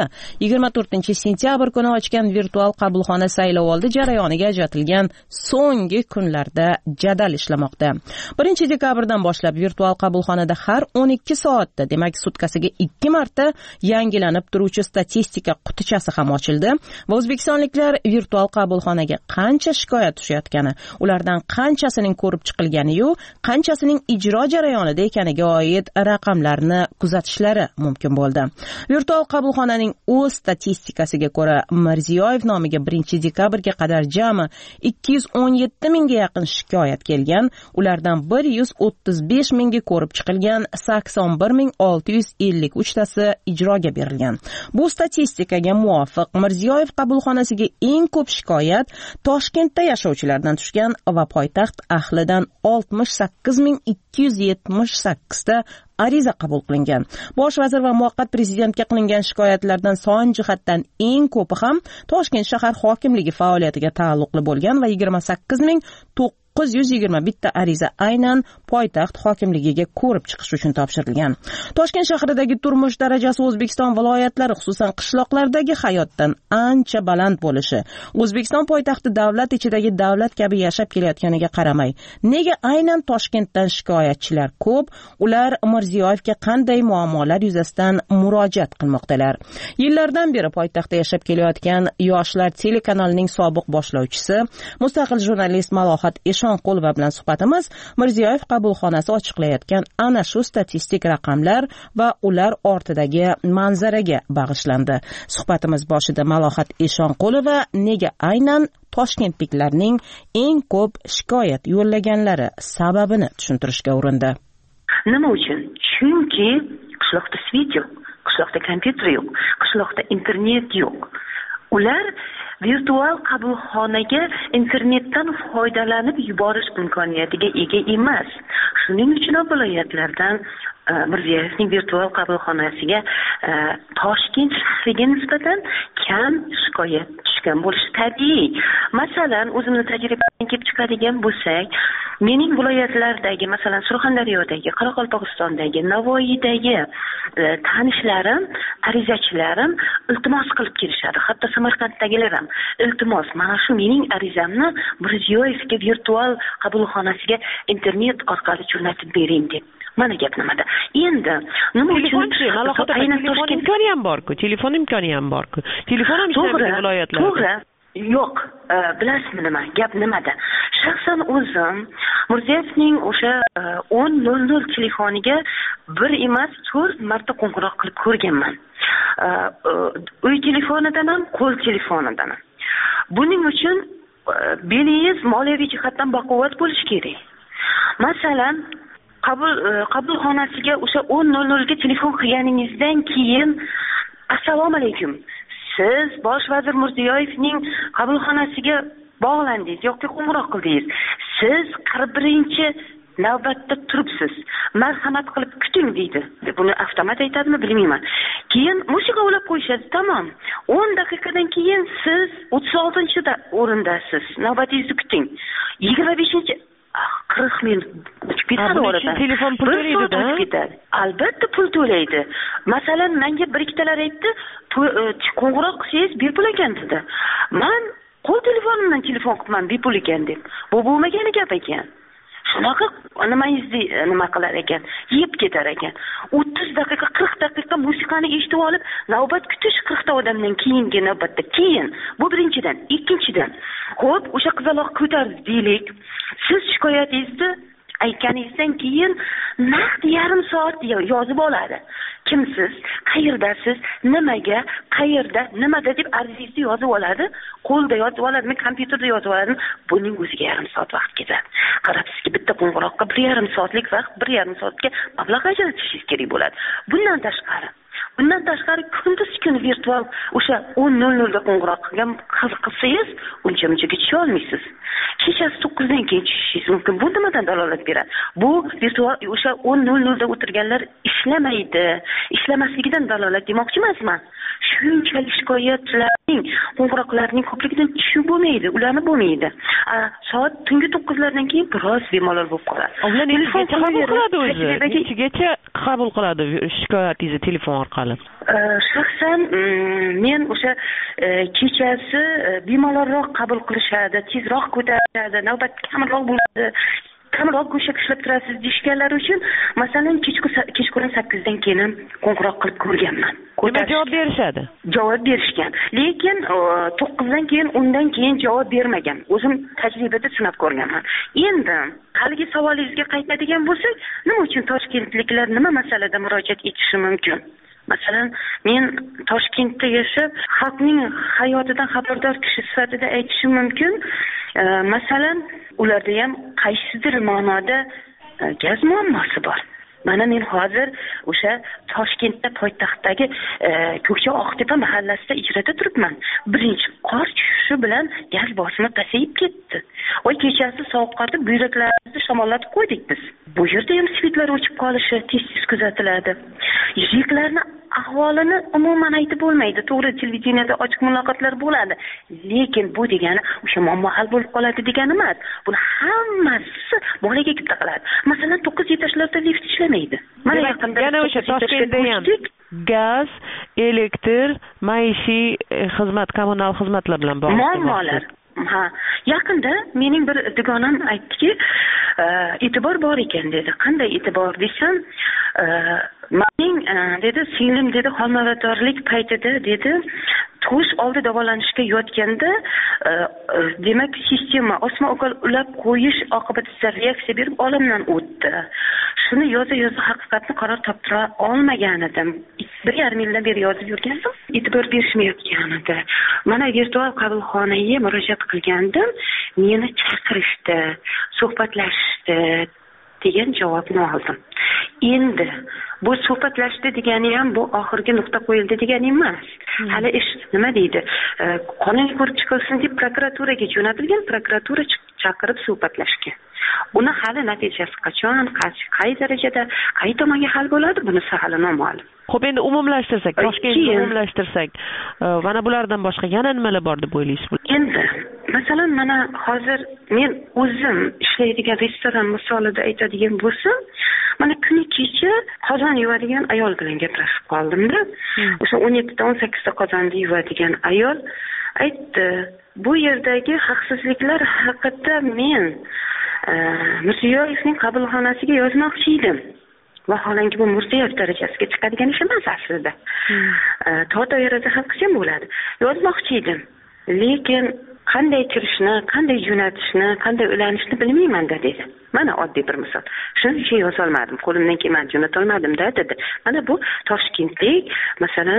24-sentyabr kuni ochgan virtual qabulxona saylovoldi jarayoniga ajratilgan so'nggi kunlarda jadal ishlamoqda. 1-dekabrdan boshlab virtual qabulxonada har 12 soatda, demak sutkasiga 2 marta yangilanib turuvchi statistika qutichasi ham ochildi va o'zbekistonliklar virtual qabulxonaga qancha shikoyat tushayotgani, ulardan qanchasining ko'rib chiqilgani-yu, qanchasining ijro jarayonida ekaniga raqamlarni kuzatishlari mumkin bo'ldi. Virtual qabulxonaning o'z statistikasiga ko'ra, Mirziyoyev nomiga 1-dekabrga qadar jami 217 mingga yaqin shikoyat kelgan, ulardan 135 mingga ko'rib chiqilgan, 81,653 tasi ijroga berilgan. Bu statistikaga muvofiq Mirziyoyev qabulxonasiga eng ko'p shikoyat Toshkentda yashovchilardan tushgan va poytaxt ahlidan 68,278 ta ariza qabul qilingan. Bosh vazir va muvaqqat prezidentga qilingan shikoyatlardan son jihatdan eng ko'pi ham Toshkent shahar hokimligi faoliyatiga taalluqli bo'lgan va 28,921 ta ariza aynan poytaxt hokimligiga ko'rib chiqish uchun topshirilgan. Toshkent shahridagi turmush darajasi O'zbekiston viloyatlari, xususan qishloqlardagi hayotdan ancha baland bo'lishi, O'zbekiston poytaxti davlat ichidagi davlat kabi yashab kelayotganiga qaramay, nega aynan Toshkentdan shikoyatchilar ko'p? Ular Mirziyoyevga qanday muammolar yuzasidan murojaat qilmoqdalar? Yillardan beri poytaxtda yashab kelayotgan Yoshlar telekanalining sobiq boshlovchisi, mustaqil jurnalist Malohat Eshonqulova bilan suhbatimiz Mirziyoyev qabulxonasi ochiqlayotgan ana shu statistik raqamlar va ular ortidagi manzaraga bag'ishlandi. Suhbatimiz boshida Malohat Eshonqulova nega aynan toshkentliklarning eng ko'p shikoyat yo'llaganlari sababini tushuntirishga urindi.
Nima uchun? Chunki qishloqda svet yo'q, qishloqda kompyuter yo'q, qishloqda internet yo'q. Ular virtual qabulxonaga internetdan foydalanib yuborish imkoniyatiga ega emas. Shuning uchun viloyatlardan Mirziyoyevning virtual qabulxonasiga Toshkent shahriga nisbatan kam shikoyat tushgan. chiqishgan bo'lishi tabiiy. Masalan, o'zimni tajribamdan kelib chiqadigan bo'lsak, mening viloyatlardagi, masalan, Surxondaryodagi, Qoraqalpog'istondagi, Navoiydagi tanishlarim, arizachilarim iltimos qilib kelishadi. Hatto Samarqanddagilar ham iltimos, mana shu mening arizamni Mirziyoyevga virtual qabulxonasiga internet orqali jo'natib bering deb. Mana gap nimada. Endi nima uchun
telefon imkoni ham bor-ku, telefon imkoni ham bor-ku. Telefon ham ishlaydi viloyatlarda.
To'g'ri. Yo'q, bilasizmi nima? Gap nimada? Shaxsan o'zim Mirziyevning o'sha 10:00 telefoniga bir emas 4 marta qo'ng'iroq qilib ko'rganman. Uy telefonidan ham, qo'l telefonidan ham. Buning uchun belingiz moliyaviy jihatdan baquvvat bo'lishi kerak. Masalan, qabulxonasiga o'sha 10:00 ga telefon qilganingizdan keyin assalomu alaykum. Siz Bosh vazir Mirziyoyevning qabulxonasiga bog'landingiz yoki qo'ng'iroq qildingiz. Siz 41-chi navbatda turibsiz. Marhamat qilib kuting deydi. Buni avtomat aytadimi bilmayman. Keyin musiqa ulab qo'yishadi, tamom. 10 daqiqadan keyin siz 36-chi o'rindasiz. Navbatingizni kuting. 25-chi 40 minut o'tib ketadi oradan.
Telefon pul to'laydi-da.
Albatta pul to'laydi. Masalan, menga bir ikkitalar aytdi, qo'ng'iroq qilsangiz bepul ekan dedi. Men qo'l telefonimdan telefon qilman bepul ekan deb. Bu bo'lmagan gap ekan. Shunaqa nimangizni nima qilar ekan, yeb ketar ekan. 30 daqiqa, 40 daqiqa musiqani eshitib olib, navbat kutish 40 ta odamdan keyingi navbatda. Keyin bu birinchidan, ikkinchidan. Xo'p, o'sha qizaloq ko'tardi deylik. Siz shikoyatingizni aytganingizdan keyin naqd yarim soat yozib oladi. Kimsiz, qayerdasiz, nimaga, qayerda, nimada deb arizangizni yozib oladi. Qo'lda yozib oladimi, kompyuterda yozib oladimi? Buning o'ziga yarim soat vaqt ketadi. Qarabsizki, bitta qo'ng'iroqqa 1,5 soatlik vaqt, 1,5 soatga mablag' ajratishingiz kerak bo'ladi. Bundan tashqari kunduz kuni virtual o'sha 10:00 ga qo'ng'iroq qilsangiz, uncha-muncha tusha olmaysiz. Kechasi 9 dan keyin tushishingiz mumkin. Bu nimadan dalolat beradi? Bu virtual o'sha 10:00 da o'tirganlar ishlamaydi. Ishlamasligidan dalolat demoqchi emasman. Shunchalik shikoyatlarning, qo'ng'iroqlarning ko'pligidan tushib bo'lmaydi, ularni bo'lmaydi. Soat tungi 9lardan keyin biroz bemalol bo'lib qoladi.
Telefon qabul qiladi o'zi. Nechagacha qabul qiladi shikoyatingizni telefon orqali?
Shaxsan men o'sha kechasi bemalolroq qabul qilishadi, tezroq ko'tarishadi, navbat kamroq bo'ladi. Kamroq go'shak ishlab turasiz deyishganlar uchun, masalan, kechqurun 8 dan keyin ham qo'ng'iroq qilib ko'rganman.
Nima javob berishadi?
Javob berishgan. Lekin 9 dan keyin, 10 dan keyin javob bermagan. O'zim tajribada sinab ko'rganman. Endi haligi savolingizga qaytadigan bo'lsak, nima uchun toshkentliklar nima masalada murojaat etishi mumkin? Masalan, men Toshkentda yashab, xalqning hayotidan xabardor kishi sifatida aytishim mumkin. Masalan, ularda ham qaysidir ma'noda gaz muammosi bor. Mana men hozir o'sha Toshkentda poytaxtdagi Ko'kcha Oqtepa mahallasida ijroda turibman. Birinchi qor tushishi bilan gaz bosimi pasayib ketdi. Voy, kechasi sovuq qotib, buyraklarimizni shamollatib qo'ydik biz. Bu yerda ham svetlar o'chib qolishi tez-tez kuzatiladi. Yigitlarni ahvolini umuman aytib bo'lmaydi. To'g'ri, televideniyada ochiq muloqotlar bo'ladi, lekin bu degani o'sha muammo hal bo'lib qoladi degani emas. Buni hammasi moliyaga kelib taqaladi. Masalan, 9 etажlarda lift ishlamaydi. Mana yaqinda
yana o'sha Toshkentda ham gaz, elektr, maishiy xizmat, kommunal xizmatlar bilan bog'liq
muammolar. Yaqinda mening bir dugonam aytdiki, e'tibor bor ekan dedi. Qanday e'tibor desam, mening dedi, singlim dedi, homiladorlik paytida dedi, tug'ish oldi davolanishga yotganda, demak, sistema osma ukol ulab qo'yish oqibatida reaksiya berib olamdan o'tdi. Shuni yoza haqiqatni qaror toptira olmagan edim. 1,5 yildan beri yozib yurgandim. E'tibor berishmayotgan edi. Mana virtual qabulxonaga murojaat qilgandim. Meni chaqirishdi, suhbatlashishdi. degan javobni oldim. Endi bu suhbatlashdi degani ham bu oxirgi nuqta qo'yildi degani emas. Hali ish nima deydi? Qonuniy ko'rib chiqilsin deb prokuraturaga jo'natilgan, prokuratura chaqirib suhbatlashgan. Uni hali natijasi qachon, qay darajada, qay tomonga hal bo'ladi, bunisi hali noma'lum.
Xo'p, endi umumlashtirsak, Toshkentni umumlashtirsak, mana bulardan boshqa yana nimalar bor deb o'ylaysiz?
Endi masalan, mana hozir men o'zim ishlaydigan restoran misolida aytadigan bo'lsam, mana kuni kecha qozon yuvadigan ayol bilan gaplashib qoldim-da. O'sha 17 ta 18 ta qozonni yuvadigan ayol aytdi, bu yerdagi haqsizliklar haqida men Mirziyoyevning qabulxonasiga yozmoqchi edim. Vaholanki bu Mirziyoyev darajasiga chiqadigan ish emas aslida. Doirada ham qilsam bo'ladi. Yozmoqchi edim. Lekin qanday kirishni, qanday jo'natishni, qanday ulanishni bilmayman-da dedi. Mana oddiy bir misol. Shuning uchun yoza olmadim, qo'limdan kelmadi, jo'nata olmadim-da dedi. Mana bu Toshkentlik, masalan,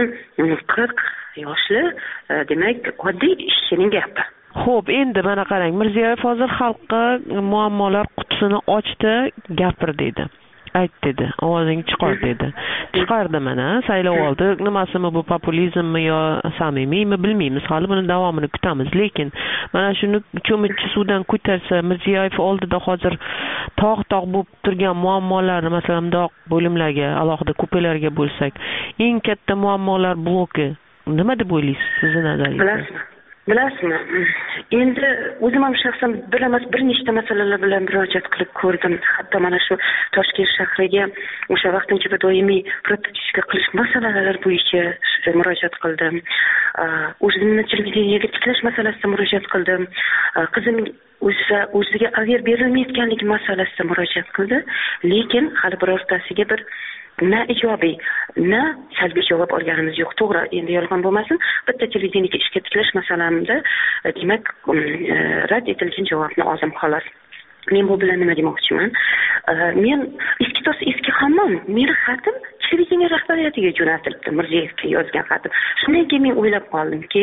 40 yoshli, demak, oddiy ishchining gapi.
Xo'p, endi mana qarang, Mirziyoyev hozir xalqqa muammolar qutisini ochdi, gapir dedi. Ayt dedi, ovozing chiqar dedi. Chiqardi mana, saylov oldi. Nimasimi bu, populizmmi yo samimiymi bilmaymiz. Hali buni davomini kutamiz. Lekin mana shuni cho'michchi suvdan ko'tarsa, Mirziyoyev oldida hozir tog' bo'lib turgan muammolarni, masalan, bundoq bo'limlarga, alohida kupelarga bo'lsak, eng katta muammolar bloki nima deb o'ylaysiz, sizning nazaringizda?
Bilasizmi? Endi o'zim ham shaxsan bir nechta masalalar bilan murojaat qilib ko'rdim. Hatto mana shu Toshkent shahriga o'sha vaqtincha va doimiy propiska qilish masalalari bo'yicha murojaat qildim. O'zimni televideniyega tiklash masalasida murojaat qildim. Qizim o'ziga aviar berilmayotganligi masalasida murojaat qildi. Lekin hali birortasiga bir na ijobiy, na salbiy javob olganimiz yo'q. To'g'ri, endi yolg'on bo'lmasin, bitta televideniyaga ishga tiklash masalamda, demak, rad etilgan javobni oldim xolos. Men bu bilan nima demoqchiman? Men eski hammom, meni xatim televideniya rahbariyatiga jo'natilibdi, Mirziyevga yozgan xatim. Shundan keyin men o'ylab qoldimki,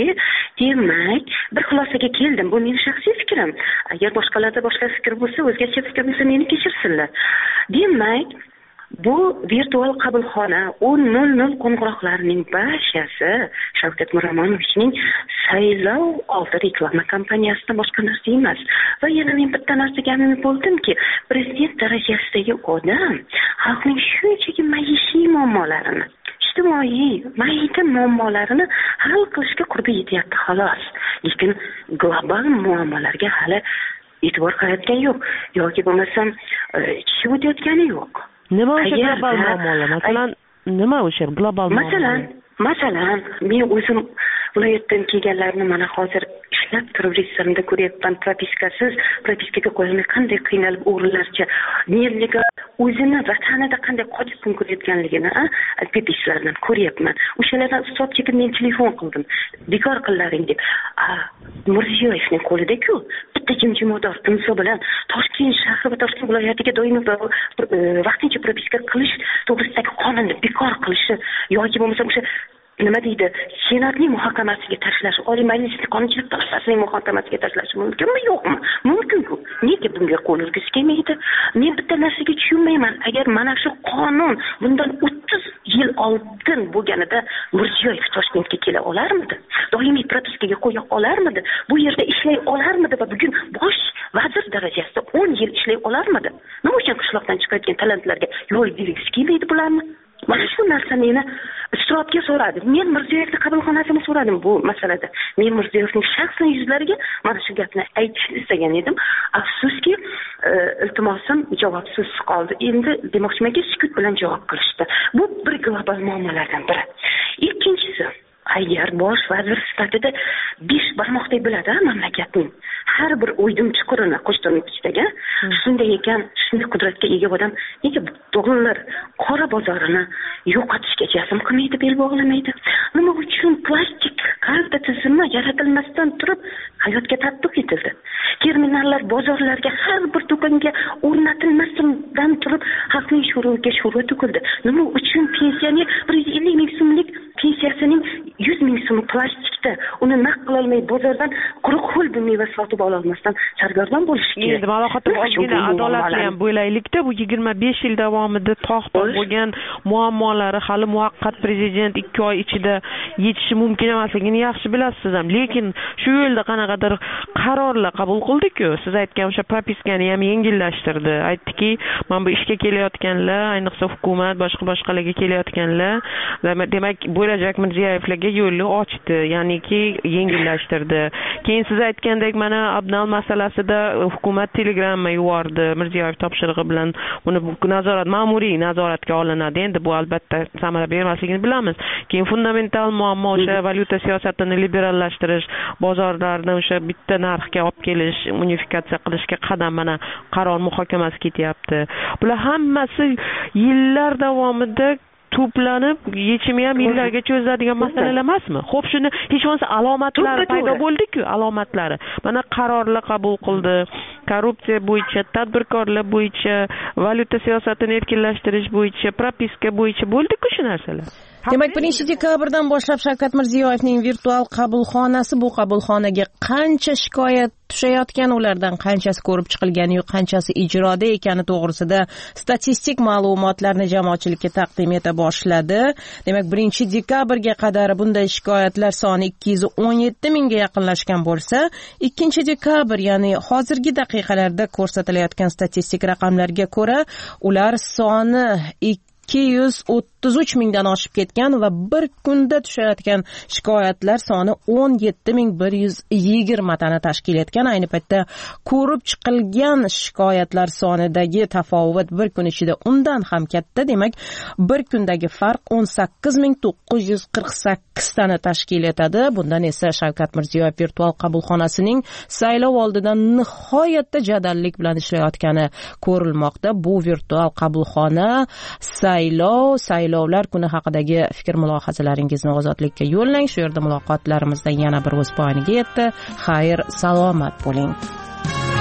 demak, bir xulosaga keldim. Bu mening shaxsiy fikrim. Agar boshqalarda boshqa fikr bo'lsa, o'zgacha fikr bo'lsa, meni kechirsinlar. Demak, bu virtual qabulxona 10:00 qo'ng'iroqlarining barchasi Shavkat Miromonovichning saylov oldi reklama kampaniyasidan boshqa narsa emas. Va yana men bitta narsaga amin bo'ldimki, prezident darajasidagi odam xalqning shunchaki maishiy muammolarini, ijtimoiy, mayda muammolarini hal qilishga qurbi yetyapti xolos. Lekin global muammolarga hali e'tibor qaratgan yo'q yoki bo'lmasam ishi o'tayotgani yo'q.
Nima o'sha global muammolar? Masalan, nima o'sha global muammolar?
Masalan, men o'zim viloyatdan kelganlarni mana hozir ishlab turib restoranida ko'ryapman, propiskaga qo'yilmay qanday qiynalib o'g'illarcha nelegal o'zini vatanida qanday qochib kun ko'rayotganligini alpepistlardan ko'ryapman. O'shalardan ustob chekib men telefon qildim. Bekor qillaring deb. Mirziyoyevning qo'lida-ku bitta jimjimador imzo bilan Toshkent shahri va Toshkent viloyatiga doimiy vaqtincha propiska qilish to'g'risidagi qonunni bekor qilishi yoki bo'lmasa o'sha nima deydi, senatning muhokamasiga tashlash, oliy majlisning qonunchilik to'g'risidagi muhokamasiga tashlash mumkinmi, yo'qmi? Mumkin-ku. Nega bunga qo'l urgisi kelmaydi? Men bitta narsaga tushunmayman. Agar mana shu qonun bundan 30 yil oldin bo'lganida Mirziyoyev Toshkentga kela olarmidi? Doimiy propiskaga qo'ya olarmidi? Bu yerda ishlay olarmidi va bugun bosh vazir darajasida 10 yil ishlay olarmidi? Nima uchun qishloqdan chiqayotgan talantlarga yo'l bergisi kelmaydi bularni? Mana shu narsa meni istirobga so'radi. Men Mirziyoyevning qabulxonasini so'radim bu masalada. Men Mirziyoyevning shaxsan yuzlariga mana shu gapni aytishni istagan edim. Afsuski, iltimosim javobsiz qoldi. Endi demoqchimanki, sukut bilan javob qilishdi. Bu bir global muammolardan biri. Ikkinchisi, agar bosh vazir sifatida 5 barmoqdek biladi mamlakatning har bir o'ydim chuqurini qo'shtirnoq ichiga, shunday ekan, shunday qudratga ega odam nega dollar qora bozorini yo'qotishga jazm qilmaydi, bel bog'lamaydi? Nima uchun plastik karta tizimi yaratilmasdan turib hayotga tatbiq etildi? Terminallar bozorlarga har bir do'konga o'rnatilmasdan turib xalqning sho'rvaga sho'rva to'kildi. Nima uchun pensioner 150 ming so'mlik pensiyasining 100 ming so'mi plastikda uni naqd qila olmay bozordan quruq ho'l bir meva sotib ololmasdan sargardon bo'lishi kerak.
Endi Maloxotim ozgina adolatli ham bo'laylikda, bu 25 yil davomida tog' bo'lgan muammolari hali muvaqqat prezident 2 oy ichida yechishi mumkin emasligini yaxshi bilasiz ham. Lekin shu yo'lda qanaqadir qarorlar qabul qildik-ku. Siz aytgan o'sha propiskani ham yengillashtirdi. Aytdiki, mana bu ishga kelayotganlar, ayniqsa hukumat boshqalarga kelayotganlar, demak, bo'lajak Mirziyoyevlarga yo'lni ochdi, ya'niki yengillashtirdi. Keyin siz aytgandek, mana Abnal masalasida hukumat telegramma yubordi Mirziyoyev topshirig'i bilan buni ma'muriy nazoratga olinadi. Endi bu albatta samara bermasligini bilamiz. Keyin fundamental muammo o'sha valyuta siyosatini liberallashtirish, bozorlarni o'sha bitta narxga olib kelish, unifikatsiya qilishga qadam mana qaror muhokamasi ketyapti. Bular hammasi yillar davomida to'planib, yechimi ham yillarga cho'ziladigan masalalar emasmi? Xo'p, shuni hech bo'lmasa alomatlari paydo bo'ldi-ku, alomatlari. Mana qarorlar qabul qildi. Korrupsiya bo'yicha, tadbirkorlar bo'yicha, valyuta siyosatini erkinlashtirish bo'yicha, propiska bo'yicha bo'ldi-ku shu narsalar.
Demak, 1-dekabrdan boshlab Shavkat Mirziyoyevning virtual qabulxonasi, bu qabulxonaga qancha shikoyat tushayotgan, ulardan qanchasi ko'rib chiqilgani, qanchasi ijroda ekani to'g'risida statistik ma'lumotlarni jamoatchilikka taqdim eta boshladi. Demak, 1-dekabrga qadar bunday shikoyatlar soni 217 mingga yaqinlashgan bo'lsa, 2-dekabr, ya'ni hozirgi daqiqalarda ko'rsatilayotgan statistik raqamlarga ko'ra, ular soni 233 mingdan oshib ketgan va bir kunda tushayotgan shikoyatlar soni 17120 tani tashkil etgan. Ayni paytda ko'rib chiqilgan shikoyatlar sonidagi tafovut bir kun ichida undan ham katta. Demak, bir kundagi farq 18948 tani tashkil etadi. Bundan esa Shavkat Mirziyoyev virtual qabulxonasining saylov oldidan nihoyatda jadallik bilan ishlayotgani ko'rilmoqda. Bu virtual qabulxona saylovlar kuni haqidagi fikr mulohazalaringizni Ozodlikka yo'llang. Shu yerda muloqotlarimizdan yana bir o'z poyoniga yetdi. Xayr, salomat bo'ling.